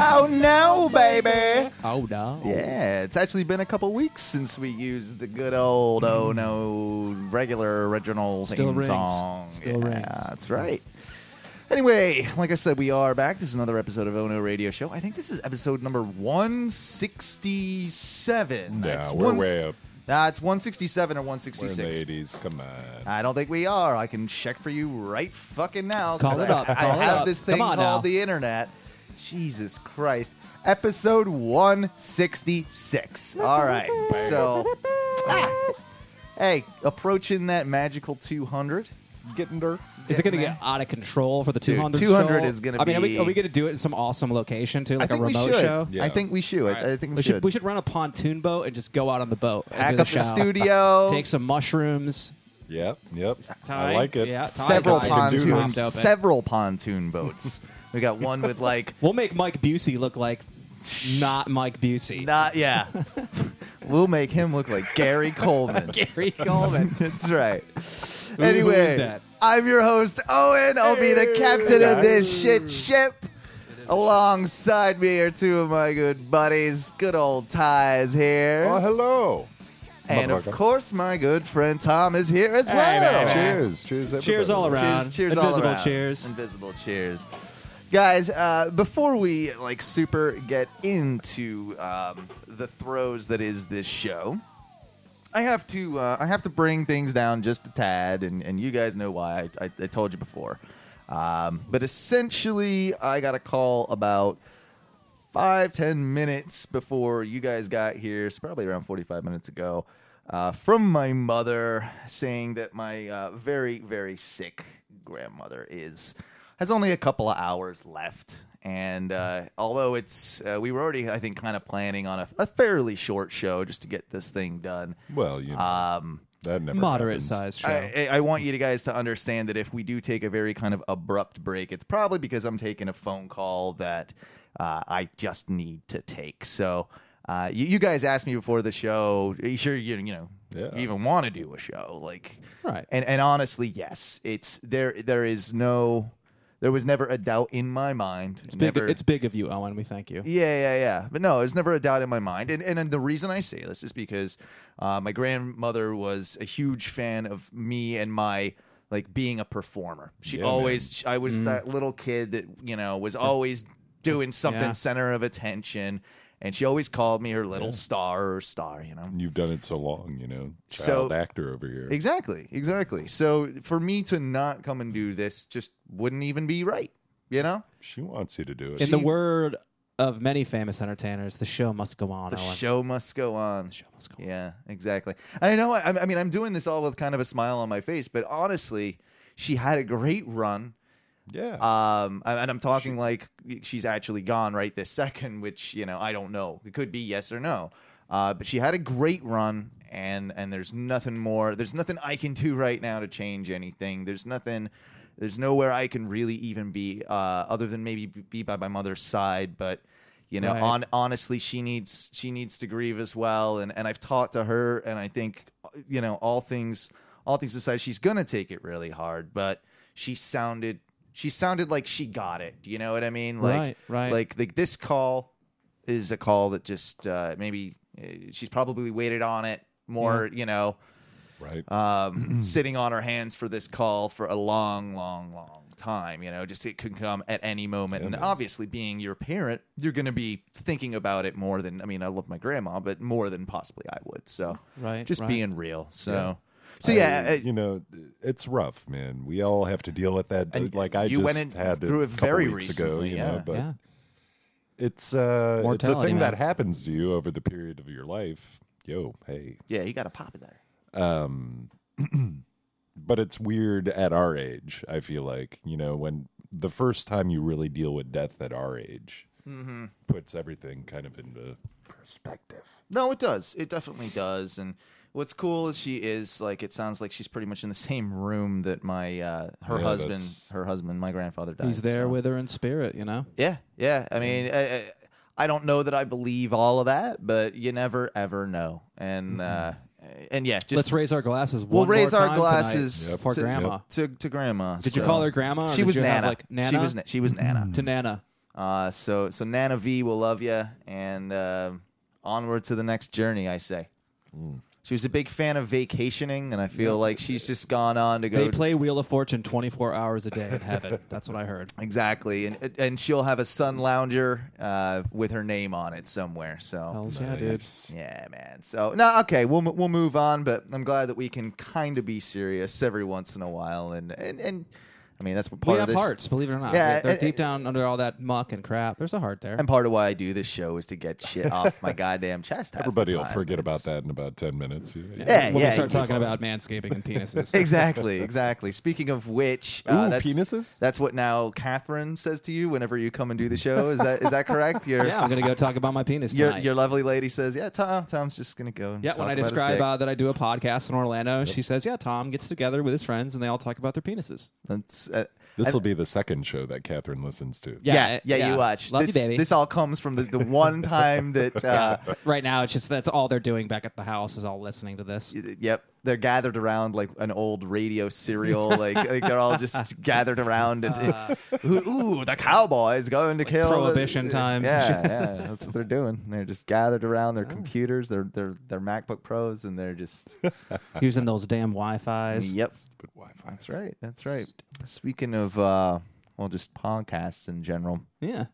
Oh no, baby. Oh no. Yeah, it's actually been a couple weeks since we used the good old oh no regular original Still theme rings. song. Still yeah, rings. That's right. Anyway, like I said, we are back. This is another episode of Oh No Radio Show. I think this is episode number 167. Yeah, we're way up. It's 167 or We're in 166. the 80s. Come on. I don't think we are. I can check for you right fucking now. 'cause Call it up. I Call it have up. this thing Come on called now. the internet. Jesus Christ. Episode 166. All right. So, hey, approaching that magical 200. Getting dirt. Is it going to Getting get out of control for the Dude, 200 200 show? is gonna I mean, be- are we going to do it in some awesome location, too, like a I think remote we should. show? Yeah. I think we should. I think we should. We should run a pontoon boat and just go out on the boat. and Hack do the up the show. studio. Take some mushrooms. Yep. Tie. I like it. Yeah, tie. several Ties. I can do pontoons. this. Several pontoon boats. We got one with like We'll make Mike Busey look like not Mike Busey. not yeah. We'll make him look like Gary Coleman. Gary Coleman. That's right. who Anyway, is that? I'm your host, Owen. I'll be the captain of this shit ship. Alongside me are two of my good buddies, good old Ty's here. Oh, hello. And of motherfucker. course, my good friend Tom is here as Hey, well. man. Cheers. Cheers, everybody. Cheers all around. Cheers all Invisible around. cheers. Invisible cheers. Guys, before we super get into the throes that is this show, I have to bring things down just a tad, and you guys know why. I told you before, but essentially, I got a call about 5-10 minutes before you guys got here, so probably around 45 minutes ago, from my mother saying that my very, very sick grandmother has only a couple of hours left. And although we were already, I think, kind of planning on a fairly short show just to get this thing done. Well, you know, that never Moderate happens. size show. I want you guys to understand that if we do take a very kind of abrupt break, it's probably because I'm taking a phone call that I just need to take. So you guys asked me before the show, are you sure you Yeah. even want to do a show? Right. And honestly, yes, there was never a doubt in my mind. It's big of you, Owen. We thank you. Yeah. But no, there's never a doubt in my mind. And the reason I say this is because my grandmother was a huge fan of me and my being a performer. I was that little kid that, was always doing something Yeah. center of attention. And she always called me her little star. You've done it so long, So- child actor over here. Exactly. So for me to not come and do this just wouldn't even be right, She wants you to do it. In the word of many famous entertainers, the show must go on, The Owen. show must go on. The show must go on. Yeah, exactly. I know. I mean, I'm doing this all with kind of a smile on my face, but honestly, she had a great run. Yeah. And I'm talking like she's actually gone right this second, which I don't know. It could be yes or no. But she had a great run, and there's nothing more. There's nothing I can do right now to change anything. There's nowhere I can really even be other than maybe be by my mother's side. But Right. honestly, she needs to grieve as well. And I've talked to her, and I think all things aside, she's gonna take it really hard. But she sounded like she got it. Do you know what I mean? Right. Like this call is a call that just maybe she's probably waited on it more. right. Sitting on her hands for this call for a long, long, long time. Just it could come at any moment. Yeah, And man. obviously, being your parent, you're going to be thinking about it more than. I mean, I love my grandma, but more than possibly I would. So Right, just right. being real. So. Yeah. So yeah, it's rough, man. We all have to deal with that. And Like I you just went in had through a it couple very weeks ago, recently, yeah. but Yeah. it's a Mortality, thing man. that happens to you over the period of your life. Yo, hey. yeah, you got to pop it there. But it's weird at our age, I feel like, when the first time you really deal with death at our age puts everything kind of into perspective. No, it does. It definitely does. And what's cool is she is it sounds like she's pretty much in the same room that my her husband, my grandfather died. He's there so. with her in spirit, Yeah. I mean, I don't know that I believe all of that, but you never ever know. And yeah, just Let's raise our glasses. we'll One more raise our time glasses tonight for grandma. to grandma. Did you so. call her grandma? Or She did was you have, Nana. Nana? She was Nana. To Nana. So Nana V will love you, and onward to the next journey, I say. She was a big fan of vacationing, and I feel like she's just gone on to go. They play Wheel of Fortune 24 hours a day in heaven. That's what I heard. Exactly, and she'll have a sun lounger with her name on it somewhere. So Hells yeah, dude. yeah, man. So no, okay, we'll move on, but I'm glad that we can kind of be serious every once in a while, and I mean that's what part We of have this. hearts, believe it or not. Yeah, They're and- deep down under all that muck and crap. There's a heart there. And part of why I do this show is to get shit off my goddamn chest. half the Everybody will time. forget about It's- that in about 10 minutes. Yeah, when we start you- talking about manscaping and penises. Exactly. Speaking of which, Ooh, that's penises? That's what now Catherine says to you whenever you come and do the show. Is that correct? Yeah, I'm gonna go talk about my penis tonight. Your lovely lady says, yeah, Tom's just gonna go. And Yeah, talk when I about his describe dick." that I do a podcast in Orlando, she says, "Yeah, Tom gets together with his friends and they all talk about their penises." That's This will be the second show that Catherine listens to. yeah, you watch. Love this, you, baby. This all comes from the one time that. Right now, it's just that's all they're doing back at the house is all listening to this. Yep, they're gathered around like an old radio serial. like they're all just gathered around. And ooh, the cowboy's going to kill. Prohibition times. Yeah, that's what they're doing. They're just gathered around their computers, their MacBook Pros, and they're just. Using those damn Wi-Fi's. Yep, But Wi-Fi. that's right. Speaking of just podcasts in general. Yeah.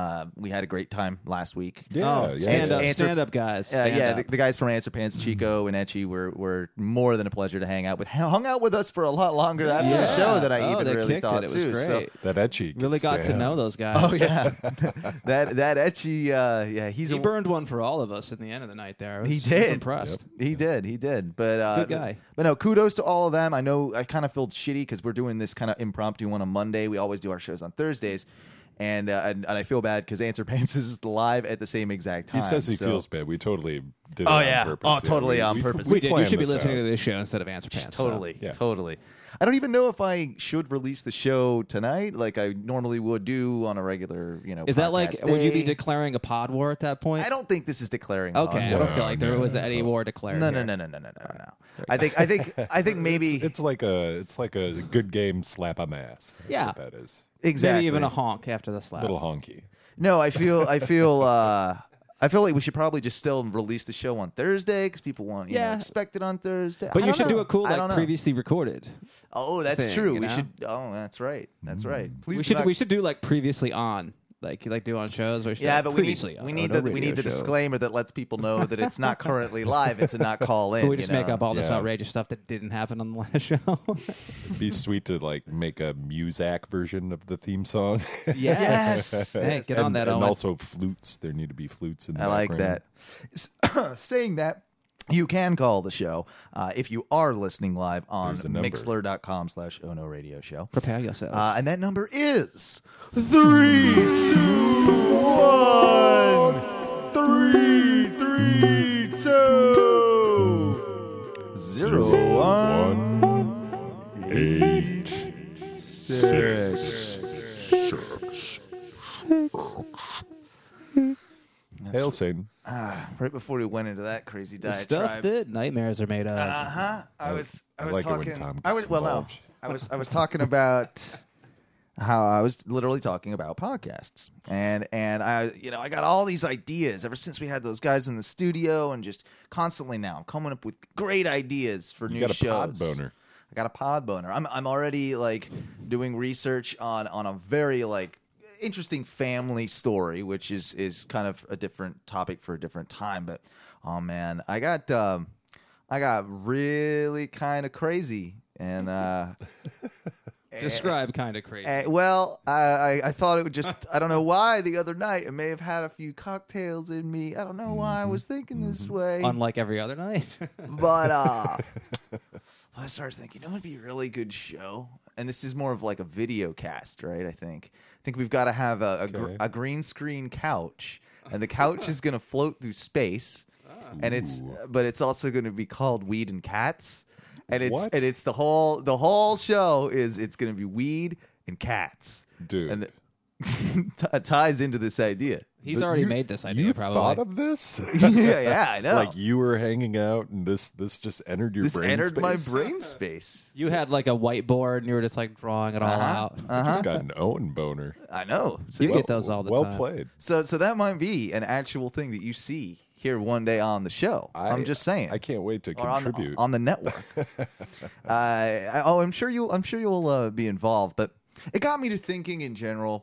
We had a great time last week. Yeah, yeah. Stand up guys. Stand Yeah, up. the guys from Answer Pants, Chico and Etchy, were more than a pleasure to hang out with. Hung out with us for a lot longer after the show than I even they really kicked thought it. It was too. great. So, That etchy. Really gets got to down. know those guys. oh yeah, that Etchy, yeah, he's He a burned one for all of us in the end of the night there. I was He super did. impressed. He did. But Good guy. But no, kudos to all of them. I know I kind of felt shitty because we're doing this kind of impromptu one on Monday. We always do our shows on Thursdays. And I feel bad because Answer Pants is live at the same exact time. He says he so- feels bad. We totally did it Oh, on yeah. purpose. Oh, totally on purpose. We did. You planned should be this listening out. to this show instead of Answer Pants. so. Totally. I don't even know if I should release the show tonight, like I normally would do on a regular, Is that like? podcast Would you be day. declaring a pod war at that point? I don't think this is declaring. Okay, I on- don't feel like there no, was no, any war declared. No. here. I think maybe It's like a good game slap on the ass. That's Yeah. what that is. exactly. Maybe even a honk after the slap. Little honky. No, I feel like we should probably just still release the show on Thursday because people want, Yeah. expect it on Thursday. But I you don't should know. do a cool I don't know. previously recorded. Oh, that's thing, true. you We know? should. Oh, that's right. That's right. Please We do should not- we should do like previously on, like do on shows. Where Yeah, but we previously need on we a need the radio show. disclaimer that lets people know that it's not currently live and to not call in. But we just make up all this Yeah. outrageous stuff that didn't happen on the last show. It'd be sweet to like make a Muzak version of the theme song. Yes. Hey, get on and, that, and Owen. also flutes. There need to be flutes in the I like background. that. Saying that, you can call the show if you are listening live on There's a number. Mixler.com/Ono Radio Show. Prepare yourselves. And that number is 3, 2, 1. 3, 3, 2, 0, 1, 8, 6. Hail Satan. Right before we went into that crazy the stuff diatribe. that nightmares are made of. I was like it when talking. Tom I was gets well, no. involved. I was talking about how I was literally talking about podcasts, and I got all these ideas ever since we had those guys in the studio, and just constantly now I'm coming up with great ideas for You new got a shows. pod boner. I got a pod boner. I'm already like doing research on a very like interesting family story, which is kind of a different topic for a different time. But oh man, I got really kind of crazy, and Describe kind of crazy. well, I thought it would just I don't know why the other night I may have had a few cocktails in me. I don't know why I was thinking this way. Unlike every other night. But I started thinking, it'd be a really good show. And this is more of like a video cast, right? I think we've got to have a green screen couch, and the couch is going to float through space, and it's also going to be called Weed and Cats, and What? it's the whole show is it's going to be weed and cats, Dude. and it ties into this idea. He's already made this idea. You probably thought of this? yeah, I know. Like you were hanging out, and this just entered your this brain entered space? my brain space. You had like a whiteboard, and you were just like drawing it all out. I just got an Owen boner. I know. So, You get those all the well time. played. so that might be an actual thing that you see here one day on the show. I'm just saying. I can't wait to Or contribute. on the network. I'm sure you'll be involved. But it got me to thinking in general.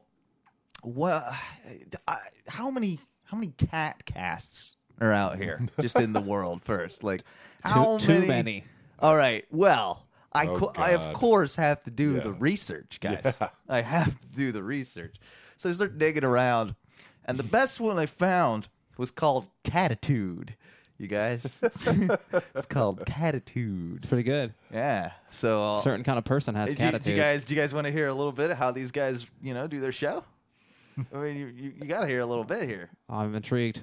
How many cat casts are out here just in the world? First, like how Too many. All right. Well, I Oh, I of God. course have to do Yeah. the research, guys. Yeah. I have to do the research. So I start digging around, and the best one I found was called Catitude. You guys, it's called Catitude. It's pretty good. Yeah. So A certain kind of person has do catitude. you guys want to hear a little bit of how these guys, do their show? I mean, you got to hear a little bit here. I'm intrigued.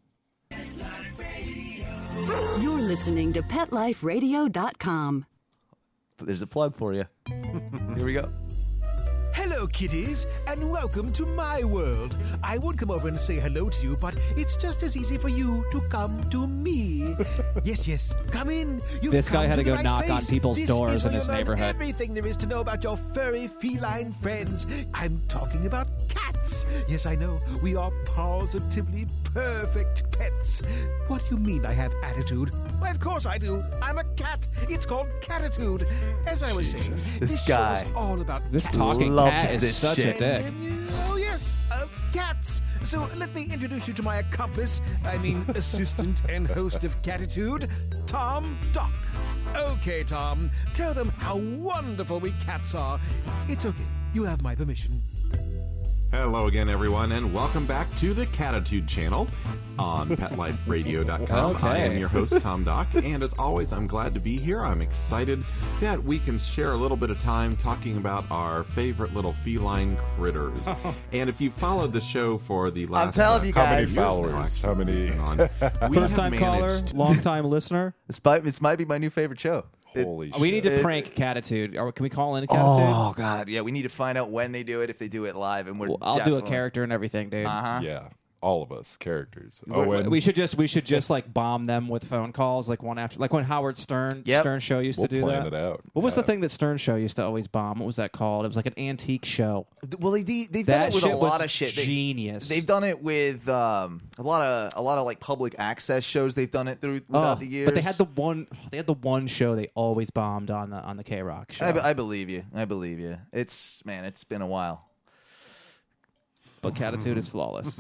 You're listening to PetLifeRadio.com. There's a plug for you. Here we go. Hello, kitties, and welcome to my world. I would come over and say hello to you, but it's just as easy for you to come to me. Yes, come in. You've This guy come had to the go right knock on place. people's This doors is in where his you'll learn neighborhood. Everything there is to know about your furry feline friends. I'm talking about cats. Yes, I know. We are positively perfect pets. What do you mean I have attitude? Why, of course I do. I'm a cat. It's called Catitude. As I was saying, This show guy is all about This cats. talking Loves cat is this such shit. a dick. Oh, yes, cats. So let me introduce you to my accomplice, assistant and host of Catitude, Tom Doc. Okay, Tom, tell them how wonderful we cats are. It's okay, you have my permission. Hello again, everyone, and welcome back to the Catitude channel on PetLifeRadio.com. Okay. I am your host, Tom Doc, and as always, I'm glad to be here. I'm excited that we can share a little bit of time talking about our favorite little feline critters. And if you followed the show for the last... telling you How many guys. followers? How many? First time caller, long time listener. This might be my new favorite show. Holy shit. We need to prank Catitude. Or can we call in a Catitude? Oh God, yeah. We need to find out when they do it, if they do it live, and Well, I'll do a character and everything, dude. Yeah. All of us, characters. Owen. We should just like bomb them with phone calls, like one after, like when Howard Stern Yep. Stern Show used We'll to do plan that. it out. What was the Yeah. thing that Stern Show used to always bomb? What was that called? It was like an antique show. Well, they've done That it with shit a was lot of shit. genius. They've done it with a lot of like public access shows. They've done it throughout the years. But they had the one show they always bombed on the K Rock show. I believe you. I believe you. It's been a while. But Catitude is flawless.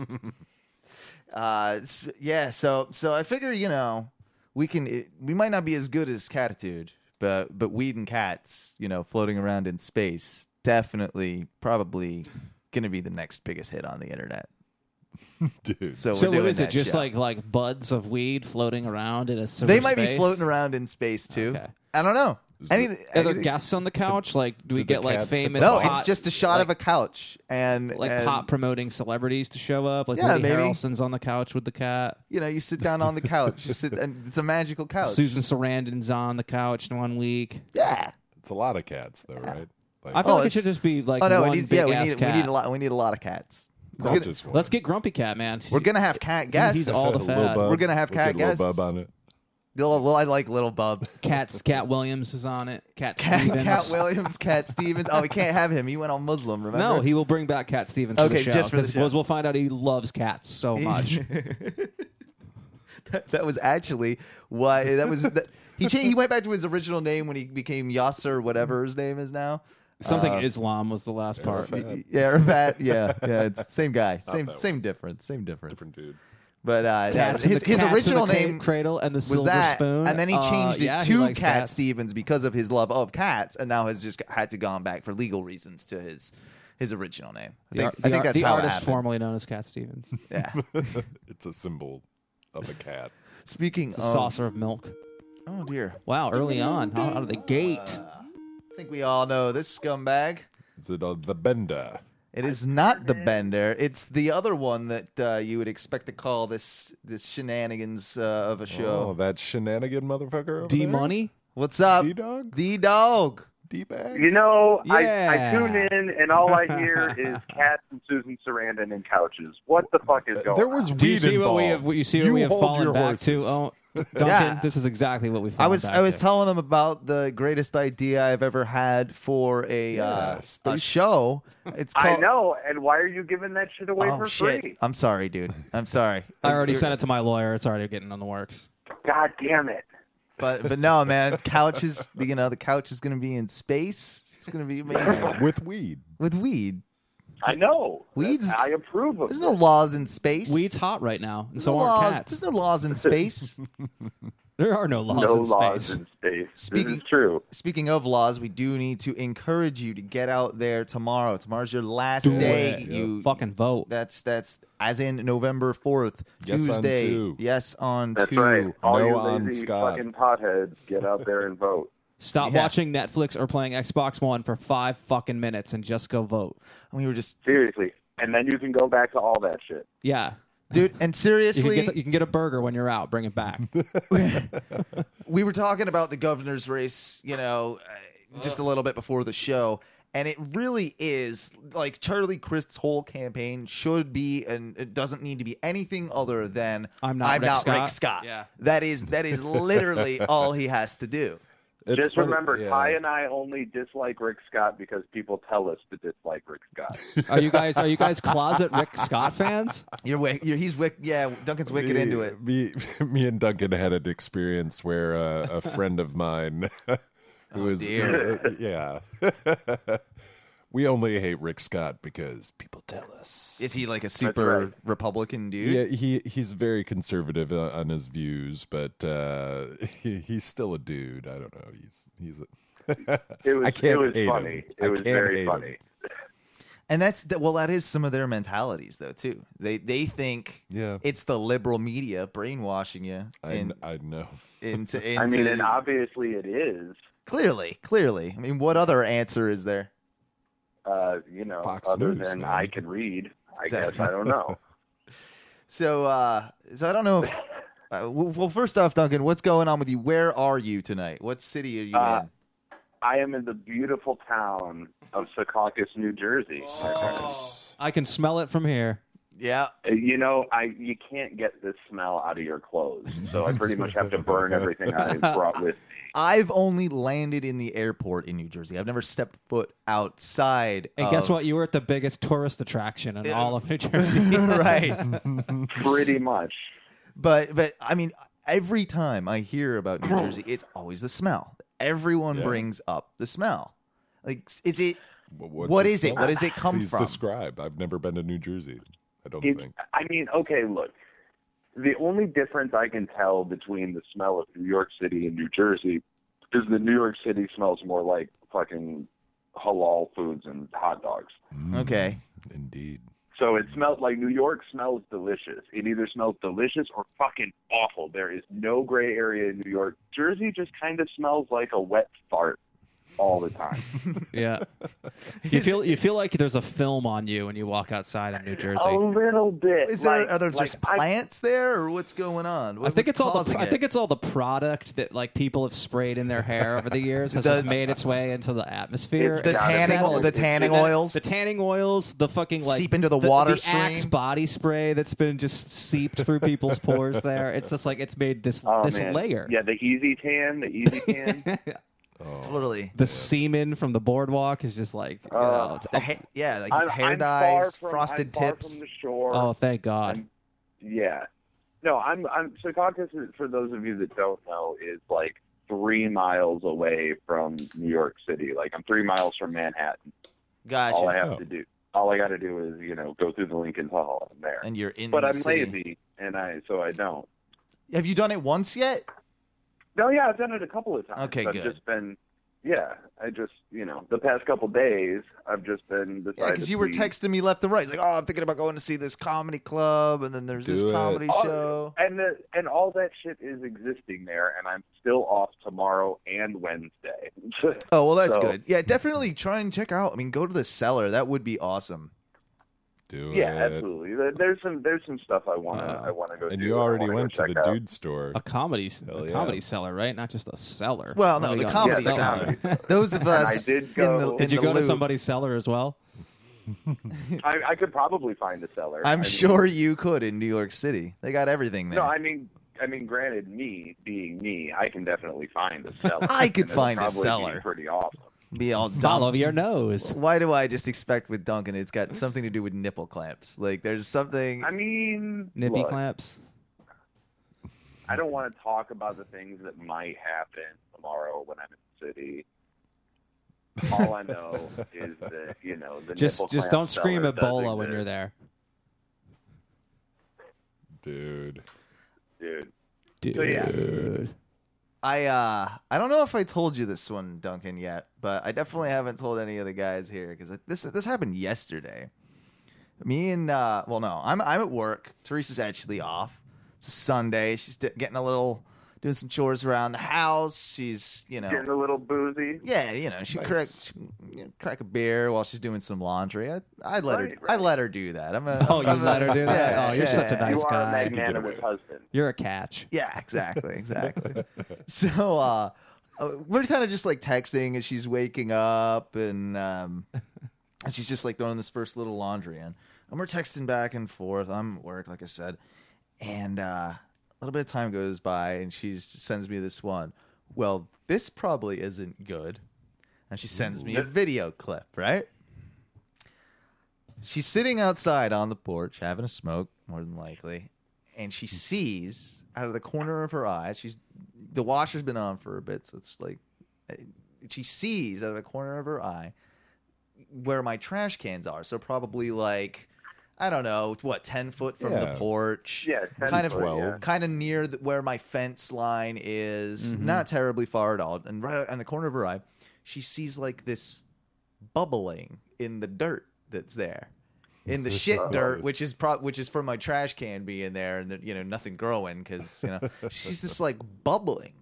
Yeah. So I figure we might not be as good as Catitude, but Weed and Cats, floating around in space, definitely probably gonna be the next biggest hit on the internet. Dude. So So we're doing is it that just show. like buds of weed floating around in a silver They might be space? floating around in space too. Okay. I don't know. Are there guests on the couch? Like, do we did the get like cats famous? No, hot, it's just a shot like, of a couch and like and, hot promoting celebrities to show up. Like Yeah, Woody maybe. Harrelson's on the couch with the cat. You sit down on the couch. You sit, and it's a magical couch. Susan Sarandon's on the couch in 1 week. Yeah. It's a lot of cats, though, right? Like, I feel like it it's- should just be like Oh no, one it needs, big yeah, we ass need cat. we need a lot of cats. It's not gonna- just one. Let's get Grumpy Cat, man. we're gonna have cat guests. He's all the Lil fat. Bub. We're gonna have We'll cat get Lil guests. Bub on it. Well, I like Little Bub. Cat Williams is on it. Cat Stevens. Cat Williams, Cat Stevens. Oh, we can't have him. He went on Muslim. Remember? No, he will bring back Cat Stevens for Okay, the show. just for the 'cause show. We'll find out he loves cats so much. that was actually why that was. He changed. He went back to his original name when he became Yasser, whatever his name is now. Something Islam was the last part. Yeah, Rabat. Yeah. It's the same guy. Same that difference. Different dude. But Cats his in the original cra- name Cradle and the was Silver that, Spoon, and then he changed it yeah, he to likes Cat cats. Stevens because of his love of cats, and now has just had to gone back for legal reasons to his original name. I think that's the how it artist happened. formerly known as Cat Stevens. Yeah. It's a symbol of a cat. Speaking It's a of, saucer of milk. oh dear, Wow, early on, out of the gate. I think we all know this scumbag. Is it the Bender? It is not the Bender. It's the other one that you would expect to call this shenanigans of a Oh, show. that shenanigan motherfucker over D there? Money. What's up, D-Dog? D-Dog? D-Bags? You know, Yeah. I tune in and all I hear is cats and Susan Sarandon and couches. What the fuck is going There on? was Do you weed see involved. what we have? You see what we have hold fallen your back to? horses. Oh, Duncan, Yeah. this is exactly what we. I was fallen back to. telling them about the greatest idea I've ever had for a space. show. It's I called, know, and why are you giving that shit away Oh for shit! free? I'm sorry, dude. I'm sorry. I already sent it to my lawyer. It's already getting on the works. God damn it. But no, man. Couch is the couch is gonna be in space. It's gonna be amazing with weed. with weed. I know. Weeds- I approve of There's this. no laws in space. Weed's hot right now, and There's so no aren't laws. cats. There's no laws in space. There are no laws No in laws space. in space. Speaking- This is true. Speaking of laws, we do need to encourage you to get out there tomorrow. Tomorrow's your last Do day. it. You Fucking vote. That's as in November 4th, Yes on Tuesday. 2. Yes on That's 2. right. All No you on lazy Scott. fucking potheads, get out there and vote. Stop Yeah. watching Netflix or playing Xbox One for 5 fucking minutes and just go vote. We were just, Seriously. And then you can go back to all that shit. Yeah. dude, and seriously, You can get a burger when you're out. Bring it back. we were talking about the governor's race, just a little bit before the show, and it really is like Charlie Crist's whole campaign should be, and it doesn't need to be anything other than I'm not Rick Scott." Rick Scott. Yeah. That is literally all he has to do. It's Just funny- remember, yeah. Ty and I only dislike Rick Scott because people tell us to dislike Rick Scott. Are you guys closet Rick Scott fans? Duncan's wicked into it. Me and Duncan had an experience where a friend of mine who is dear. yeah. We only hate Rick Scott because people tell us. Is he like a super right. Republican dude? Yeah, he's very conservative on his views, but he's still a dude. I don't know. He's It was, I can't it was hate funny. him. It I was can't very hate funny. him. And that is some of their mentalities though too. They think Yeah. it's the liberal media brainwashing you I know. into I mean, and obviously it is. clearly. I mean, what other answer is there? Fox Other News, than man. I can read, I Exactly. guess. I don't know. So I don't know if well, first off, Duncan, what's going on with you? Where are you tonight? What city are you in? I am in the beautiful town of Secaucus, New Jersey. I can smell it from here. Yeah. You can't get this smell out of your clothes, so I pretty much have to burn everything I brought with me. I've only landed in the airport in New Jersey. I've never stepped foot outside. And guess what? You were at the biggest tourist attraction in all of New Jersey. Right. Pretty much. But I mean, every time I hear about New Jersey, it's always the smell. Everyone brings up the smell. Like, is it? What is it? Where does it come Please from? describe. I've never been to New Jersey. I don't think. I mean, okay, look. The only difference I can tell between the smell of New York City and New Jersey is that New York City smells more like fucking halal foods and hot dogs. Okay. Indeed. So it smells like New York smells delicious. It either smells delicious or fucking awful. There is no gray area in New York. Jersey just kind of smells like a wet fart all the time. Yeah. You feel like there's a film on you when you walk outside in New Jersey. A little bit. Are there just plants there, or what's going on? I think it's all the product that like people have sprayed in their hair over the years has just made its way into the atmosphere. The tanning oils. The tanning oils, the fucking like Seep into the water the Axe stream. body spray that's been just seeped through people's pores there. It's just like it's made this man. layer. Yeah, the easy tan. Totally. The semen from the boardwalk is just like it's hair I'm dyes, far frosted far tips. from the shore. oh, thank God. Yeah. No, I'm Secaucus, for those of you that don't know, is like 3 miles away from New York City. Like I'm 3 miles from Manhattan. Gotcha. All I got to do is, go through the Lincoln Tunnel and I'm there. And you're in but the I'm city. lazy and I don't. Have you done it once yet? No, yeah, I've done it a couple of times. Okay, I've good. just been the past couple days I've just been Yeah, because you were texting me left and right. It's like, I'm thinking about going to see this comedy club, and then there's this comedy show. And all that shit is existing there, and I'm still off tomorrow and Wednesday. Oh, well, that's So- good. Yeah, definitely try and check out. I mean, go to the Cellar. That would be awesome. Do Yeah, it. absolutely. There's some stuff I wanna go And do. you I already wanna go went to check the out. dude store. A comedy yeah. comedy cellar, right? Not just a cellar. Well, What no, are the we on? comedy Yeah, the cellar. comedy. Those of us I did go- Did you in go the to loop. somebody's cellar as well? I could probably find a cellar. I'm sure you could in New York City. They got everything there. No, I mean, granted, me being me, I can definitely find a cellar. I could and it'll find a probably cellar. Be pretty awesome. Be all Follow dumb. your nose. Why do I just expect with Duncan it's got something to do with nipple clamps? Like there's something. I mean, Nippy look, clamps. I don't want to talk about the things that might happen tomorrow when I'm in the city. All I know is that, the nipple Just clamp don't scream cellar does Ebola when exist. you're there. Dude. Dude. So, yeah. Dude. I don't know if I told you this one, Duncan, yet, but I definitely haven't told any of the guys here because this happened yesterday. Me and I'm at work. Teresa's actually off. It's a Sunday. She's doing some chores around the house. She's Getting a little boozy. yeah, she Nice. crack a beer while she's doing some laundry. I'd let her. Right. I let her do that. I'm Oh, you let her do that? Yeah, Oh, you're yeah, such a yeah. nice You are a guy. magnanimous away. husband. You're a catch. Yeah, exactly. So we're kind of just like texting as she's waking up, and she's just like throwing this first little laundry in, and we're texting back and forth. I'm at work, like I said, and a little bit of time goes by, and she sends me this one. Well, this probably isn't good, and she sends me a video clip. Right? She's sitting outside on the porch having a smoke, more than likely, and she sees out of the corner of her eye, the washer's been on for a bit, so it's like she sees out of the corner of her eye where my trash cans are. So probably like, I don't know, 10 foot from the Yeah. porch. Yeah, 10 kind of foot, 12. yeah. kind of near where my fence line is, not terribly far at all. And right on the corner of her eye, she sees like this bubbling in the dirt that's there. In the shit dirt, which is from my trash can being there, and nothing growing because she's just like bubbling,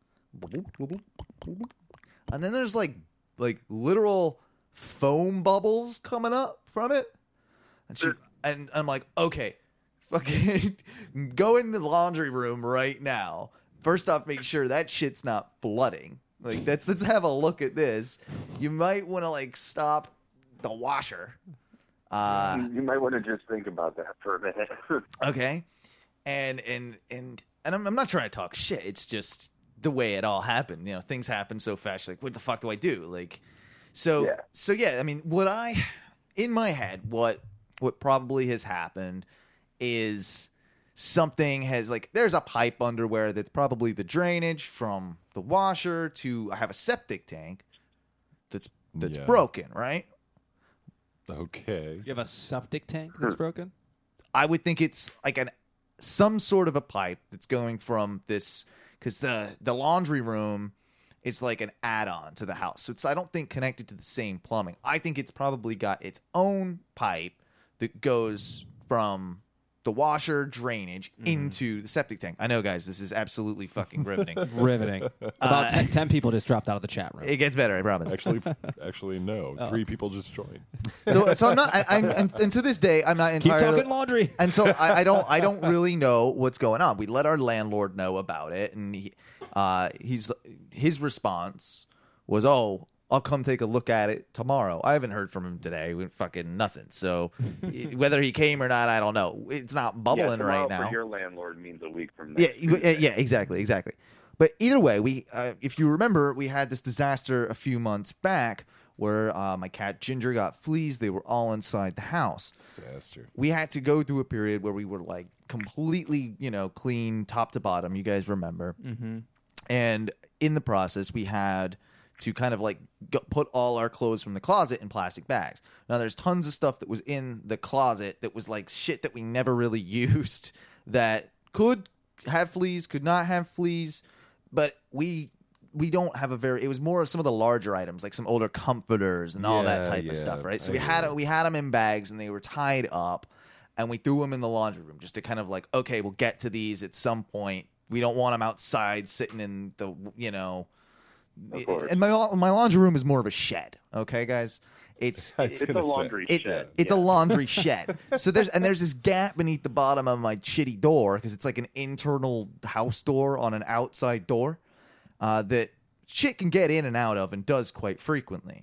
and then there's like literal foam bubbles coming up from it, and I'm like, okay, fucking go in the laundry room right now. First off, make sure that shit's not flooding. Like let's have a look at this. You might want to like stop the washer. You might want to just think about that for a minute. Okay, and I'm not trying to talk shit. It's just the way it all happened. Things happen so fast. Like, what the fuck do I do? Like, so yeah. I mean, in my head, what probably has happened is something has there's a pipe underwear that's probably the drainage from the washer to I have a septic tank that's Yeah. broken, right? Okay. You have a septic tank that's broken? I would think it's like some sort of a pipe that's going from this, because the laundry room is like an add-on to the house, so it's I don't think connected to the same plumbing. I think it's probably got its own pipe that goes from the washer drainage into the septic tank. I know, guys, this is absolutely fucking riveting. Riveting. About 10 people just dropped out of the chat room. It gets better, I promise. Actually, no. 3 people just joined. So I'm not, and to this day, I'm not Keep entirely talking laundry. until I don't really know what's going on. We let our landlord know about it, and his response was, "Oh, I'll come take a look at it tomorrow." I haven't heard from him today. We fucking nothing. So whether he came or not, I don't know. It's not bubbling tomorrow right now. For your landlord means a week from now. Yeah, exactly. But either way, if you remember, we had this disaster a few months back where my cat Ginger got fleas. They were all inside the house. Disaster. We had to go through a period where we were like completely, clean top to bottom. You guys remember. Mm-hmm. And in the process, we had to kind of put all our clothes from the closet in plastic bags. Now, there's tons of stuff that was in the closet that was like shit that we never really used that could have fleas, could not have fleas, but we don't have it was more of some of the larger items, like some older comforters and all that type of stuff, right? So we had them in bags and they were tied up, and we threw them in the laundry room just to kind of okay, we'll get to these at some point. We don't want them outside sitting in the, and my laundry room is more of a shed. Okay, guys, it's It's a laundry shed. it's a laundry shed. So there's this gap beneath the bottom of my shitty door because it's like an internal house door on an outside door that shit can get in and out of and does quite frequently.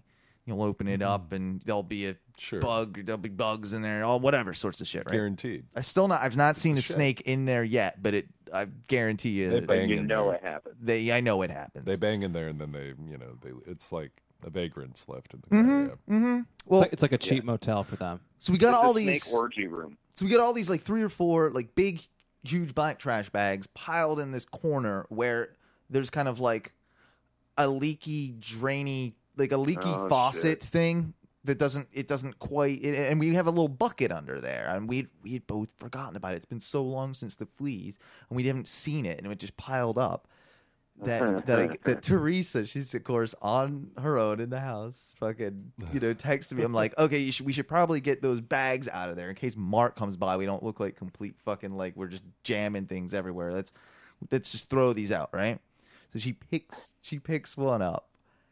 You'll open it up and there'll be a there'll be bugs in there, all whatever sorts of shit, right? Guaranteed. I've not seen a shit. snake in there yet, but I guarantee you, They bang You in know there. it happened. I know it happens. They bang in there, and then it's like a vagrant's left in the car. Yeah. Well, It's like a cheap motel for them. so we got It's all a these. snake orgy room. So we got all these like 3 or 4 like big, huge black trash bags piled in this corner where there's kind of like a leaky, drainy, like a leaky Oh, faucet shit. thing that doesn't quite. And we have a little bucket under there, and we had both forgotten about it. It's been so long since the fleas, and we haven't seen it, and it just piled up. That Teresa, she's of course on her own in the house, fucking, texted me. I'm like, okay, we should probably get those bags out of there in case Mark comes by. We don't look like complete fucking like we're just jamming things everywhere. Let's just throw these out, right? So she picks one up.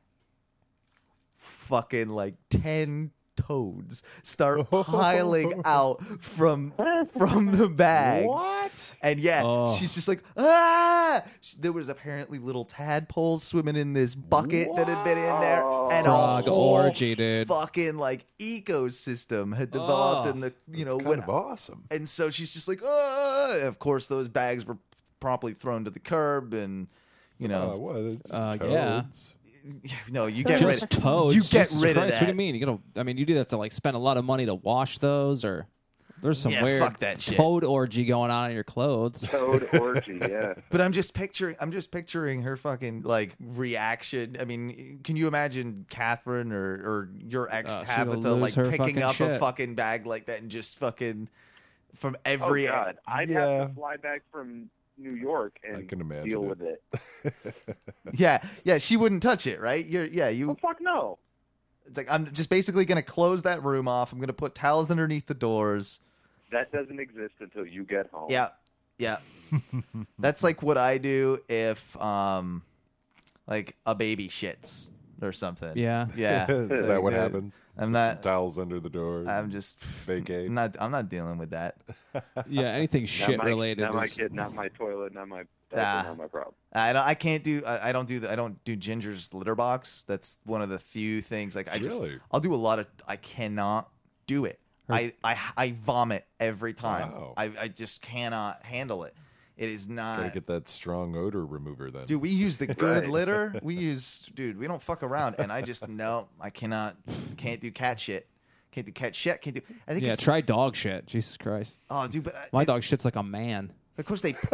Fucking like 10 toads start piling out from the bags. What? And she's just like, there was apparently little tadpoles swimming in this bucket that had been in there, and Frog a whole orgy, dude. fucking like ecosystem had developed in the It's kind of awesome. and so she's just like, of course those bags were promptly thrown to the curb, and What? It's just yeah. toads. no, you get Just rid. toads. You get Jesus rid of Christ, that. What do you mean? You do have to like spend a lot of money to wash those, or there's some Yeah, weird fuck that shit. toad orgy going on in your clothes. Toad orgy, yeah. But I'm just picturing her fucking like reaction. I mean, can you imagine Catherine or your ex She'll Tabitha lose like her picking fucking up a shit. fucking bag like that and just fucking from Oh, every God. I'd Yeah. have to fly back from New York and can imagine deal it. with it. yeah, she wouldn't touch it, right? Oh, fuck no. It's like I'm just basically gonna close that room off. I'm gonna put towels underneath the doors. That doesn't exist until you get home. Yeah. That's like what I do if like a baby shits or something. Yeah. Is that what happens? I'm Some not. towels under the door. I'm just. Vacate. I'm not dealing with that. Yeah, anything Not shit my, related. Not my is- kid, not my toilet, not my Ah. not my problem. I can't do. I don't do Ginger's litter box. That's one of the few things. Like Really? I'll do a lot of. I cannot do it. I vomit every time. Wow. I just cannot handle it. It is not. Gotta get that strong odor remover then. Dude, we use the good Right. litter. We don't fuck around. And I just, no, I can't do cat shit. Can't do cat shit. Can't do, I think Yeah, it's, try dog shit. Jesus Christ. oh, dude, but My dog shits like a man. of course they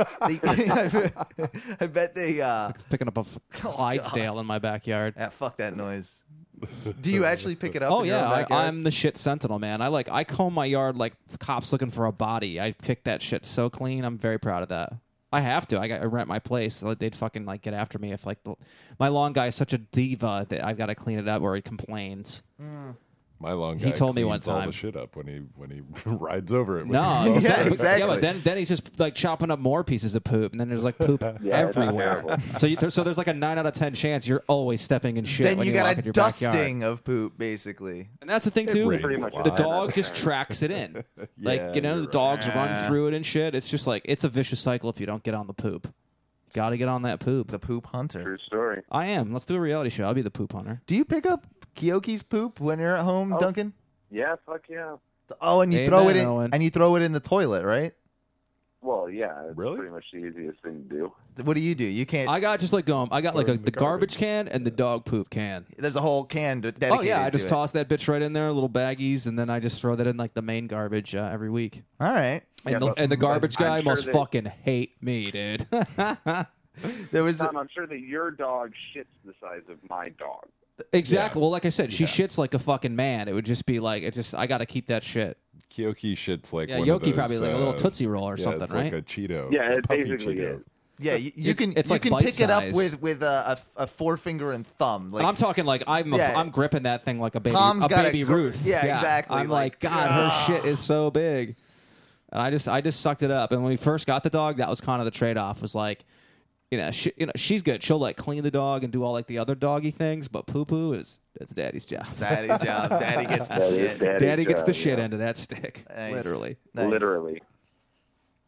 I bet they, Picking up a Clydesdale in my backyard. fuck that noise. Do you actually pick it up? Oh in your own yeah, backyard? I'm the shit sentinel, man. I comb my yard like cops looking for a body. I pick that shit so clean. I'm very proud of that. I have to. I rent my place. So they'd fucking like get after me if like my lawn guy is such a diva that I've got to clean it up or he complains. My long guy He told me one cleans all time. the shit up when he rides over it. with No, his Yeah, dog. exactly. Yeah, but then he's just like chopping up more pieces of poop, and then there's like poop Yeah, it's everywhere. terrible. So there's like a 9 out of 10 chance you're always stepping in shit. then when you walk got in a your dusting backyard. of poop, basically. And that's the thing too. rains Pretty much a The lot. dog just tracks it in. Like, Yeah, you know, you're the right. dogs run through it and shit. It's just like, it's a vicious cycle if you don't get on the poop. Got to get on that poop. The poop hunter. True story. I am. Let's do a reality show. I'll be the poop hunter. Do you pick up Kyoki's poop when you're at home, Oh. Duncan? Yeah, fuck yeah. Oh, and you Amen, throw it in, Owen. and you throw it in the toilet, right? Well, yeah, it's Really? pretty much the easiest thing to do. What do? You can't. I got just like I got like Throw it in the the garbage garbage. can and the dog poop can. There's a whole can dedicated. Oh yeah, I just to it. toss that bitch right in there, little baggies, and then I just throw that in like the main garbage every week. All right. And, Yeah, the, but- and the garbage but I'm guy sure must that- fucking hate me, dude. There was Tom, I'm sure that your dog shits the size of my dog. Exactly. Yeah. Well, like I said, she Yeah. shits like a fucking man. It would just be like I got to keep that shit. Kyoki shit's like Yeah, one of Yoki those, probably like a little Tootsie Roll or yeah, something, it's right? like a Cheeto. Yeah, a it puffy basically Cheeto. is. yeah. You can it's you like can pick it up bite-size. with a forefinger and thumb. Like I'm talking like I'm Yeah. gripping that thing like a baby, Tom's got baby a gr- Ruth. yeah, exactly. I'm Like, like, God, her shit is so big, and I just sucked it up. And when we first got the dog, that was kind of the trade off. Was like, she's good. She'll like clean the dog and do all like the other doggy things, but poo poo that's daddy's job. Daddy's job. Daddy gets the That is shit. daddy's Daddy gets the job, shit yeah. end of that stick, Nice. literally. Nice. Literally.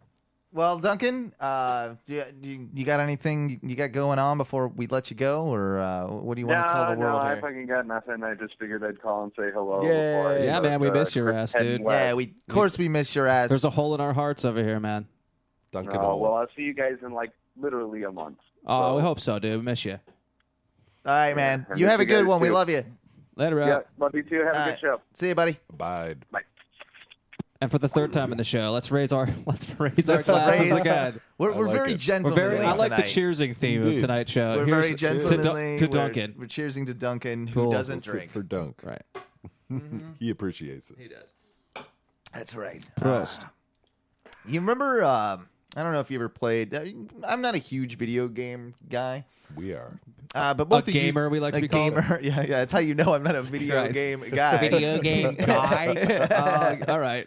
Well, Duncan, you got anything you got going on before we let you go, or what do you want to tell the world I here? fucking got nothing. I just figured I'd call and say hello. Yay. Before I Yeah, go man, we to miss your ass, heading dude. west. Yeah, of course we miss your ass. There's a hole in our hearts over here, man. Duncan Well, I'll see you guys in like literally a month. Oh, So, we hope so, dude. We miss you. All right, man. I You miss have a you good guys, one. We too. love you. Later, Yeah, out. love you too. Have a All good right. show. See you, buddy. abide. Bye. And for the third time in the show, let's raise our Let's glasses raise- again. We're like very it. We're gentlemanly very. I like the tonight. cheersing theme of Indeed. tonight's show. We're Here's very gentlemanly. to We're- Duncan. We're cheersing to Duncan, who Cool. doesn't We'll sit drink. for Dunk. Right. He appreciates it. He does. That's right. Prost. You remember? I don't know if you ever played. I'm not a huge video game guy, We are. but both of you- gamer, we like to a be called. gamer. Yeah, that's how you know I'm not a video Christ. game guy. Video game guy. All right.